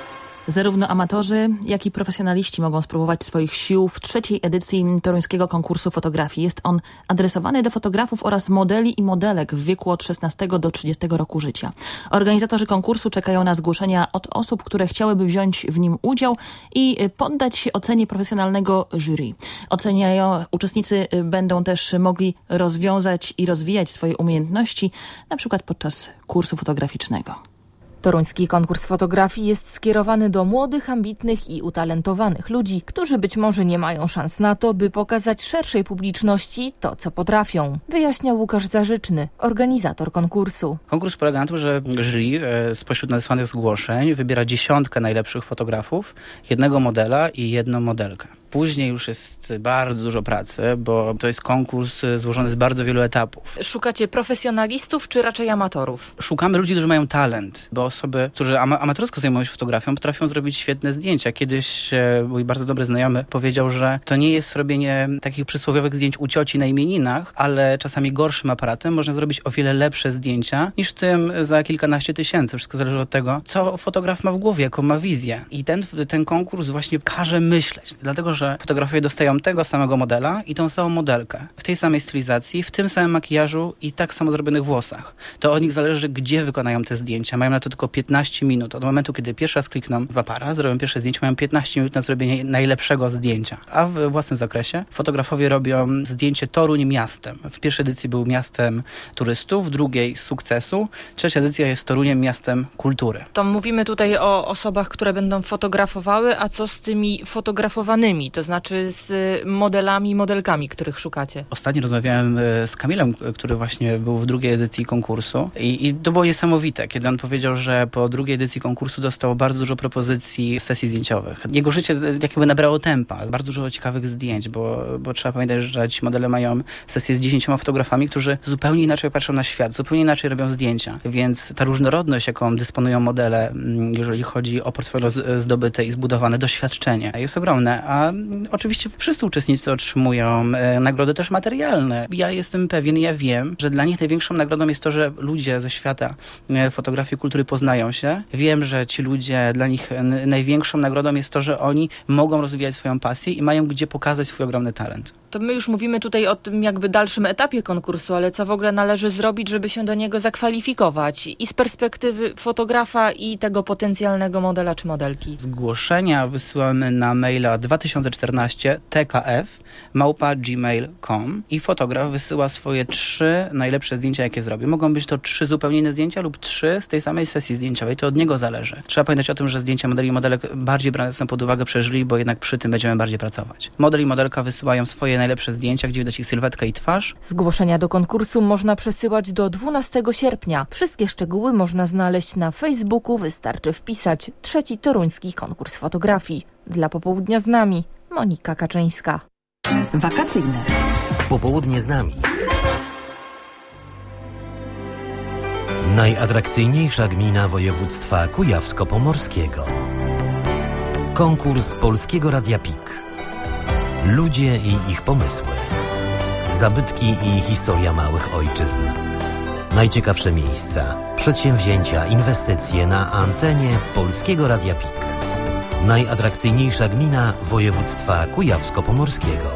Zarówno amatorzy, jak i profesjonaliści mogą spróbować swoich sił w trzeciej edycji toruńskiego konkursu fotografii. Jest on adresowany do fotografów oraz modeli i modelek w wieku od szesnastego do trzydziestego roku życia. Organizatorzy konkursu czekają na zgłoszenia od osób, które chciałyby wziąć w nim udział i poddać się ocenie profesjonalnego jury. Oceniają, uczestnicy będą też mogli rozwiązać i rozwijać swoje umiejętności, na przykład podczas kursu fotograficznego. Toruński konkurs fotografii jest skierowany do młodych, ambitnych i utalentowanych ludzi, którzy być może nie mają szans na to, by pokazać szerszej publiczności to, co potrafią. Wyjaśnia Łukasz Zarzyczny, organizator konkursu. Konkurs polega na tym, że jury spośród nadesłanych zgłoszeń wybiera dziesiątkę najlepszych fotografów, jednego modela i jedną modelkę. Później już jest bardzo dużo pracy, bo to jest konkurs złożony z bardzo wielu etapów. Szukacie profesjonalistów czy raczej amatorów? Szukamy ludzi, którzy mają talent, bo osoby, które ama- amatorsko zajmują się fotografią, potrafią zrobić świetne zdjęcia. Kiedyś e, mój bardzo dobry znajomy powiedział, że to nie jest robienie takich przysłowiowych zdjęć u cioci na imieninach, ale czasami gorszym aparatem można zrobić o wiele lepsze zdjęcia niż tym za kilkanaście tysięcy. Wszystko zależy od tego, co fotograf ma w głowie, jaką ma wizję. I ten, ten konkurs właśnie każe myśleć, dlatego że fotografowie dostają tego samego modela i tą samą modelkę. W tej samej stylizacji, w tym samym makijażu i tak samo zrobionych włosach. To od nich zależy, gdzie wykonają te zdjęcia. Mają na to tylko piętnaście minut. Od momentu, kiedy pierwszy raz klikną w aparat, zrobią pierwsze zdjęcie, mają piętnaście minut na zrobienie najlepszego zdjęcia. A w własnym zakresie fotografowie robią zdjęcie Toruń miastem. W pierwszej edycji był miastem turystów, w drugiej sukcesu. Trzecia edycja jest Toruniem miastem kultury. To mówimy tutaj o osobach, które będą fotografowały, a co z tymi fotografowanymi? To znaczy z modelami, modelkami, których szukacie. Ostatnio rozmawiałem z Kamilem, który właśnie był w drugiej edycji konkursu i, i to było niesamowite, kiedy on powiedział, że po drugiej edycji konkursu dostał bardzo dużo propozycji sesji zdjęciowych. Jego życie jakby nabrało tempa, bardzo dużo ciekawych zdjęć, bo, bo trzeba pamiętać, że ci modele mają sesję z dziesięcioma fotografami, którzy zupełnie inaczej patrzą na świat, zupełnie inaczej robią zdjęcia, więc ta różnorodność, jaką dysponują modele, jeżeli chodzi o portfolio zdobyte i zbudowane doświadczenie, jest ogromne, a oczywiście wszyscy uczestnicy otrzymują e, nagrody też materialne. Ja jestem pewien, ja wiem, że dla nich największą nagrodą jest to, że ludzie ze świata e, fotografii kultury poznają się. Wiem, że ci ludzie, dla nich n- największą nagrodą jest to, że oni mogą rozwijać swoją pasję i mają gdzie pokazać swój ogromny talent. To my już mówimy tutaj o tym jakby dalszym etapie konkursu, ale co w ogóle należy zrobić, żeby się do niego zakwalifikować i z perspektywy fotografa i tego potencjalnego modela czy modelki? Zgłoszenia wysyłamy na maila dwa tysiące czternaście t k f małpa gmail kropka com i fotograf wysyła swoje trzy najlepsze zdjęcia, jakie zrobi. Mogą być to trzy zupełnie inne zdjęcia lub trzy z tej samej sesji zdjęciowej. To od niego zależy. Trzeba pamiętać o tym, że zdjęcia modeli i modelek bardziej brane są pod uwagę przez jury, bo jednak przy tym będziemy bardziej pracować. Model i modelka wysyłają swoje najlepsze zdjęcia, gdzie widać ich sylwetkę i twarz. Zgłoszenia do konkursu można przesyłać do dwunastego sierpnia. Wszystkie szczegóły można znaleźć na Facebooku. Wystarczy wpisać trzeci toruński konkurs fotografii. Dla Popołudnia z nami Monika Kaczyńska. Wakacyjne. Popołudnie z nami. Najatrakcyjniejsza gmina województwa kujawsko-pomorskiego. Konkurs Polskiego Radia P I K. Ludzie i ich pomysły. Zabytki i historia małych ojczyzn. Najciekawsze miejsca, przedsięwzięcia, inwestycje na antenie Polskiego Radia P I K. Najatrakcyjniejsza gmina województwa kujawsko-pomorskiego.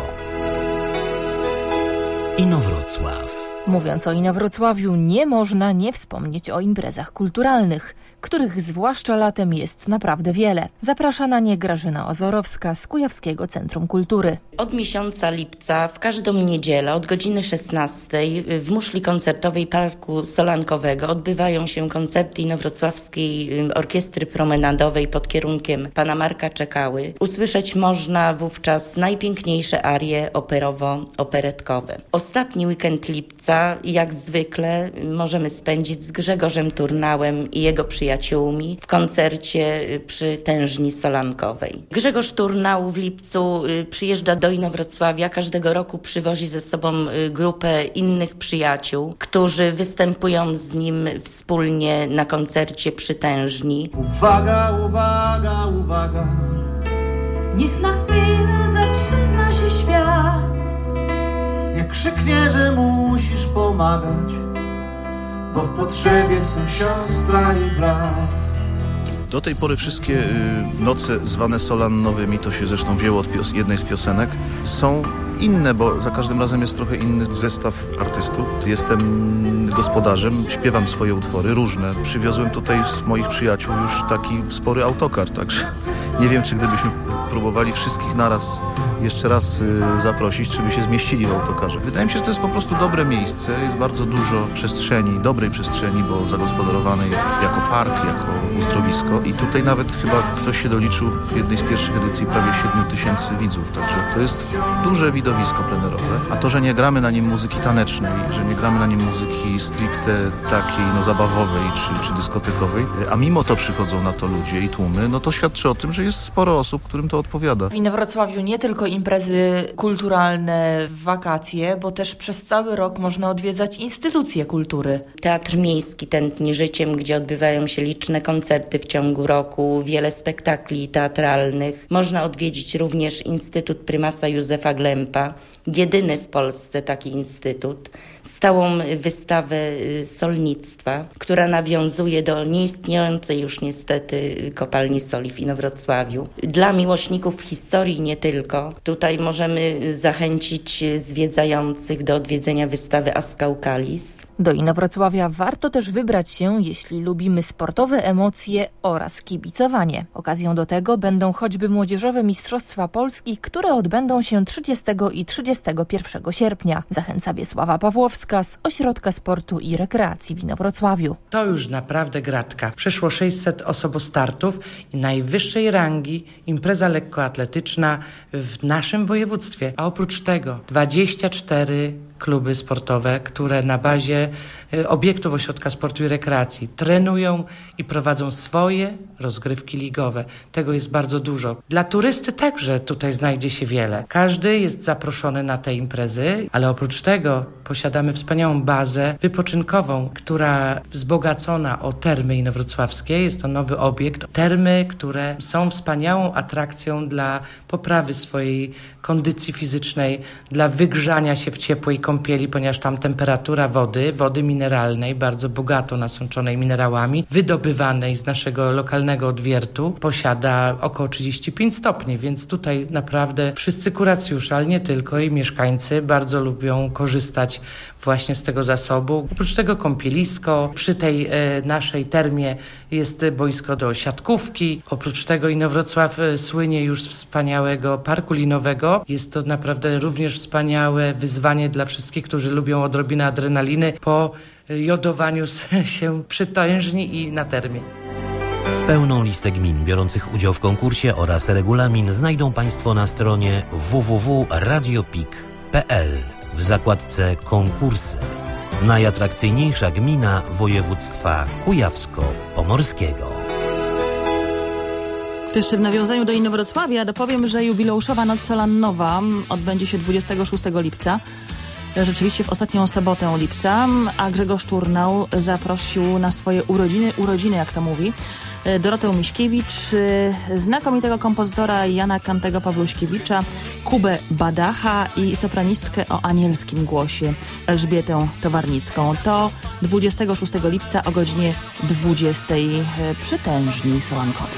Inowrocław. Mówiąc o Inowrocławiu, nie można nie wspomnieć o imprezach kulturalnych, których zwłaszcza latem jest naprawdę wiele. Zaprasza na nie Grażyna Ozorowska z Kujawskiego Centrum Kultury. Od miesiąca lipca w każdą niedzielę od godziny szesnastej w muszli koncertowej Parku Solankowego odbywają się koncerty Inowrocławskiej Orkiestry Promenadowej pod kierunkiem pana Marka Czekały. Usłyszeć można wówczas najpiękniejsze arie operowo-operetkowe. Ostatni weekend lipca, jak zwykle, możemy spędzić z Grzegorzem Turnałem i jego przyjaciółmi w koncercie przy Tężni Solankowej. Grzegorz Turnał w lipcu przyjeżdża do Inowrocławia. Każdego roku przywozi ze sobą grupę innych przyjaciół, którzy występują z nim wspólnie na koncercie przy Tężni. Uwaga, uwaga, uwaga. Niech na chwilę zatrzyma się świat. Nie krzyknie, że musisz pomagać, bo w potrzebie są siostra i brat. Do tej pory wszystkie y, noce zwane solannowymi, to się zresztą wzięło od pios- jednej z piosenek, są inne, bo za każdym razem jest trochę inny zestaw artystów. Jestem gospodarzem, śpiewam swoje utwory, różne. Przywiozłem tutaj z moich przyjaciół już taki spory autokar, także nie wiem, czy gdybyśmy próbowali wszystkich naraz jeszcze raz y, zaprosić, czy by się zmieścili w autokarze. Wydaje mi się, że to jest po prostu dobre miejsce, jest bardzo dużo przestrzeni, dobrej przestrzeni, bo zagospodarowanej jako park, jako uzdrowisko i tutaj nawet chyba ktoś się doliczył w jednej z pierwszych edycji prawie siedmiu tysięcy widzów, także to jest duże widowisko plenerowe, a to, że nie gramy na nim muzyki tanecznej, że nie gramy na nim muzyki stricte takiej no zabawowej czy, czy dyskotekowej, a mimo to przychodzą na to ludzie i tłumy, no to świadczy o tym, że jest sporo osób, którym to odpowiada. W Inowrocławiu nie tylko imprezy kulturalne w wakacje, bo też przez cały rok można odwiedzać instytucje kultury. Teatr Miejski tętni życiem, gdzie odbywają się liczne koncerty w ciągu roku, wiele spektakli teatralnych. Można odwiedzić również Instytut Prymasa Józefa Glempa, jedyny w Polsce taki instytut, stałą wystawę solnictwa, która nawiązuje do nieistniejącej już niestety kopalni soli w Inowrocławiu. Dla miłośników historii nie tylko. Tutaj możemy zachęcić zwiedzających do odwiedzenia wystawy Ascaucalis. Do Inowrocławia warto też wybrać się, jeśli lubimy sportowe emocje oraz kibicowanie. Okazją do tego będą choćby młodzieżowe Mistrzostwa Polski, które odbędą się trzydziestego i trzydziestego pierwszego sierpnia. Zachęca Wiesława Pawłowska z Ośrodka Sportu i Rekreacji w Inowrocławiu. To już naprawdę gratka. Przeszło sześćset osobostartów i najwyższej rangi impreza lekkoatletyczna w naszym województwie. A oprócz tego dwadzieścia cztery kluby sportowe, które na bazie obiektów Ośrodka Sportu i Rekreacji trenują i prowadzą swoje rozgrywki ligowe. Tego jest bardzo dużo. Dla turysty także tutaj znajdzie się wiele. Każdy jest zaproszony na te imprezy, ale oprócz tego posiadamy wspaniałą bazę wypoczynkową, która wzbogacona o termy inowrocławskie. Jest to nowy obiekt. Termy, które są wspaniałą atrakcją dla poprawy swojej kondycji fizycznej, dla wygrzania się w ciepłej kąpieli, ponieważ tam temperatura wody, wody mineralnej, bardzo bogato nasączonej minerałami, wydobywanej z naszego lokalnego odwiertu, posiada około trzydzieści pięć stopni, więc tutaj naprawdę wszyscy kuracjusze, ale nie tylko, i mieszkańcy bardzo lubią korzystać właśnie z tego zasobu. Oprócz tego kąpielisko, przy tej e, naszej termie jest boisko do siatkówki. Oprócz tego Inowrocław e, słynie już z wspaniałego parku linowego. Jest to naprawdę również wspaniałe wyzwanie dla wszystkich, którzy lubią odrobinę adrenaliny po jodowaniu się przy tężni i na termie. Pełną listę gmin biorących udział w konkursie oraz regulamin znajdą Państwo na stronie w w w kropka radiopik kropka p l w zakładce konkursy. Najatrakcyjniejsza gmina województwa kujawsko-pomorskiego. To jeszcze w nawiązaniu do Inowrocławia dopowiem, że jubileuszowa Noc Solannowa odbędzie się dwudziestego szóstego lipca. Rzeczywiście w ostatnią sobotę lipca, a Grzegorz Turnał zaprosił na swoje urodziny, urodziny jak to mówi, Dorotę Miśkiewicz, znakomitego kompozytora Jana Kantego Pawluśkiewicza, Kubę Badacha i sopranistkę o anielskim głosie Elżbietę Towarnicką. To dwudziestego szóstego lipca o godzinie dwudziestej przy tężni solankowej.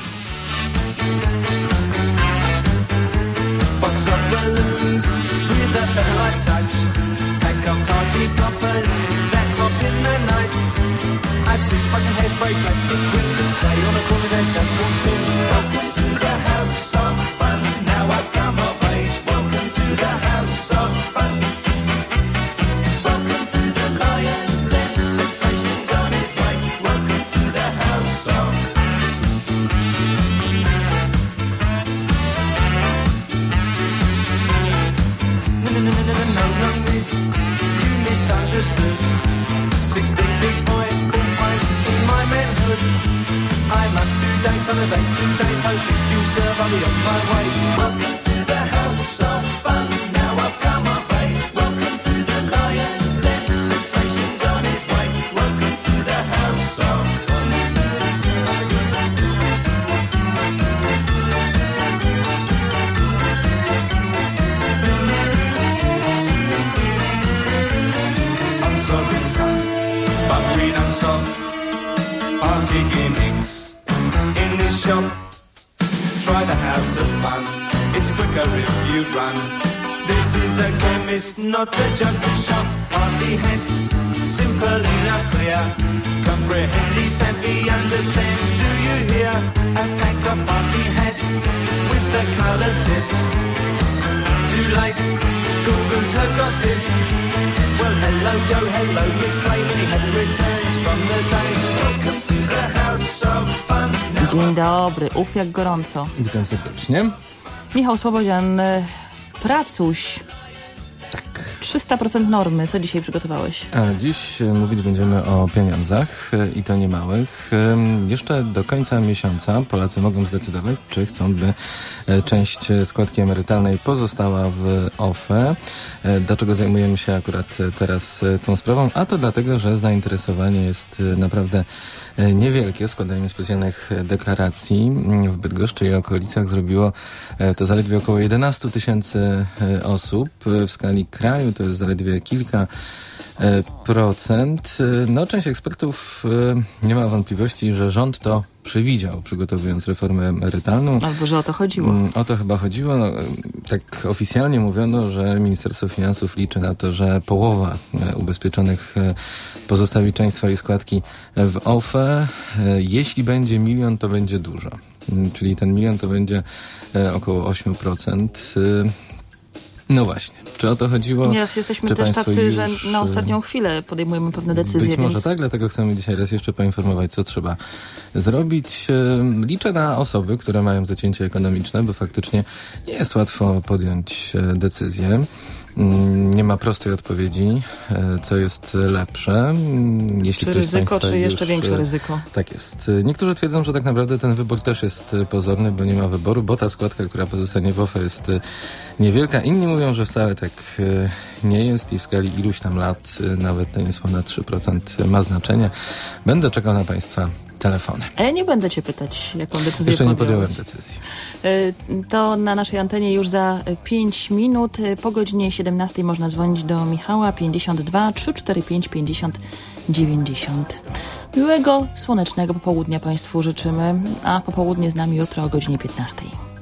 Party poppers, that pop in the night. I took bunch of hairspray, plastic with this clay on the corner's edge, just walked in. Welcome to the house of fun. Now I've come of age. Welcome to the house of fun. Welcome to the lion's den. Temptation's on his way. Welcome to the house of No, no, no, no, no, no, no, this. Misunderstood. Sixteen big boy, full pint in my manhood. I'm up to date on the dates today, so if you serve, I'll be on my way. Welcome to the house of fun. Now I've come of age. Welcome to the lion's den. Temptation's on his way. Welcome to the house of fun. Sorry, son, but we don't stop. Party gimmicks in this shop. Try the House of Fun, it's quicker if you run. This is a chemist, not a junkie shop. Party hats, simple enough, clear. Comprehend, savvy, understand, do you hear? A pack of party hats with the colour tips. Too late, Google's her gossip. Well, hello Joe, hello Miss Clay, when he had returns from the day. Welcome to the House of Fun. Dzień dobry, uf jak gorąco. Witam serdecznie. Michał Sławodzian, pracuś. Tak. trzysta procent normy. Co dzisiaj przygotowałeś? A dziś mówić będziemy o pieniądzach i to niemałych. Jeszcze do końca miesiąca Polacy mogą zdecydować, czy chcą, by część składki emerytalnej pozostała w O F E. Dlaczego zajmujemy się akurat teraz tą sprawą? A to dlatego, że zainteresowanie jest naprawdę niewielkie. Składanie specjalnych deklaracji w Bydgoszczy i okolicach zrobiło to zaledwie około jedenaście tysięcy osób. W skali kraju to jest zaledwie kilka procent. No, część ekspertów nie ma wątpliwości, że rząd to przewidział, przygotowując reformę emerytalną. Albo że o to chodziło. O to chyba chodziło. No, tak oficjalnie mówiono, że Ministerstwo Finansów liczy na to, że połowa ubezpieczonych pozostawi część swojej składki w O F E. Jeśli będzie milion, to będzie dużo. Czyli ten milion to będzie około osiem procent. No właśnie. Czy o to chodziło? Nieraz jesteśmy też tacy, już... że na ostatnią chwilę podejmujemy pewne decyzje. Być może więc... tak, dlatego chcemy dzisiaj raz jeszcze poinformować, co trzeba zrobić. Liczę na osoby, które mają zacięcie ekonomiczne, bo faktycznie nie jest łatwo podjąć decyzję. Nie ma prostej odpowiedzi, co jest lepsze. Jeśli czy ktoś ryzyko, czy jeszcze już... większe ryzyko? Tak jest. Niektórzy twierdzą, że tak naprawdę ten wybór też jest pozorny, bo nie ma wyboru, bo ta składka, która pozostanie w O F E, jest niewielka. Inni mówią, że wcale tak nie jest i w skali iluś tam lat nawet te niesławne trzy procent ma znaczenie. Będę czekał na Państwa telefony. A ja nie będę cię pytać, jaką decyzję Jeszcze nie podjąłeś. podjąłem decyzji. To na naszej antenie już za pięć minut. Po godzinie siedemnastej można dzwonić do Michała pięćdziesiąt dwa trzysta czterdzieści pięć pięćdziesiąt dziewięćdziesiąt. Miłego, słonecznego popołudnia Państwu życzymy, a popołudnie z nami jutro o godzinie piętnastej.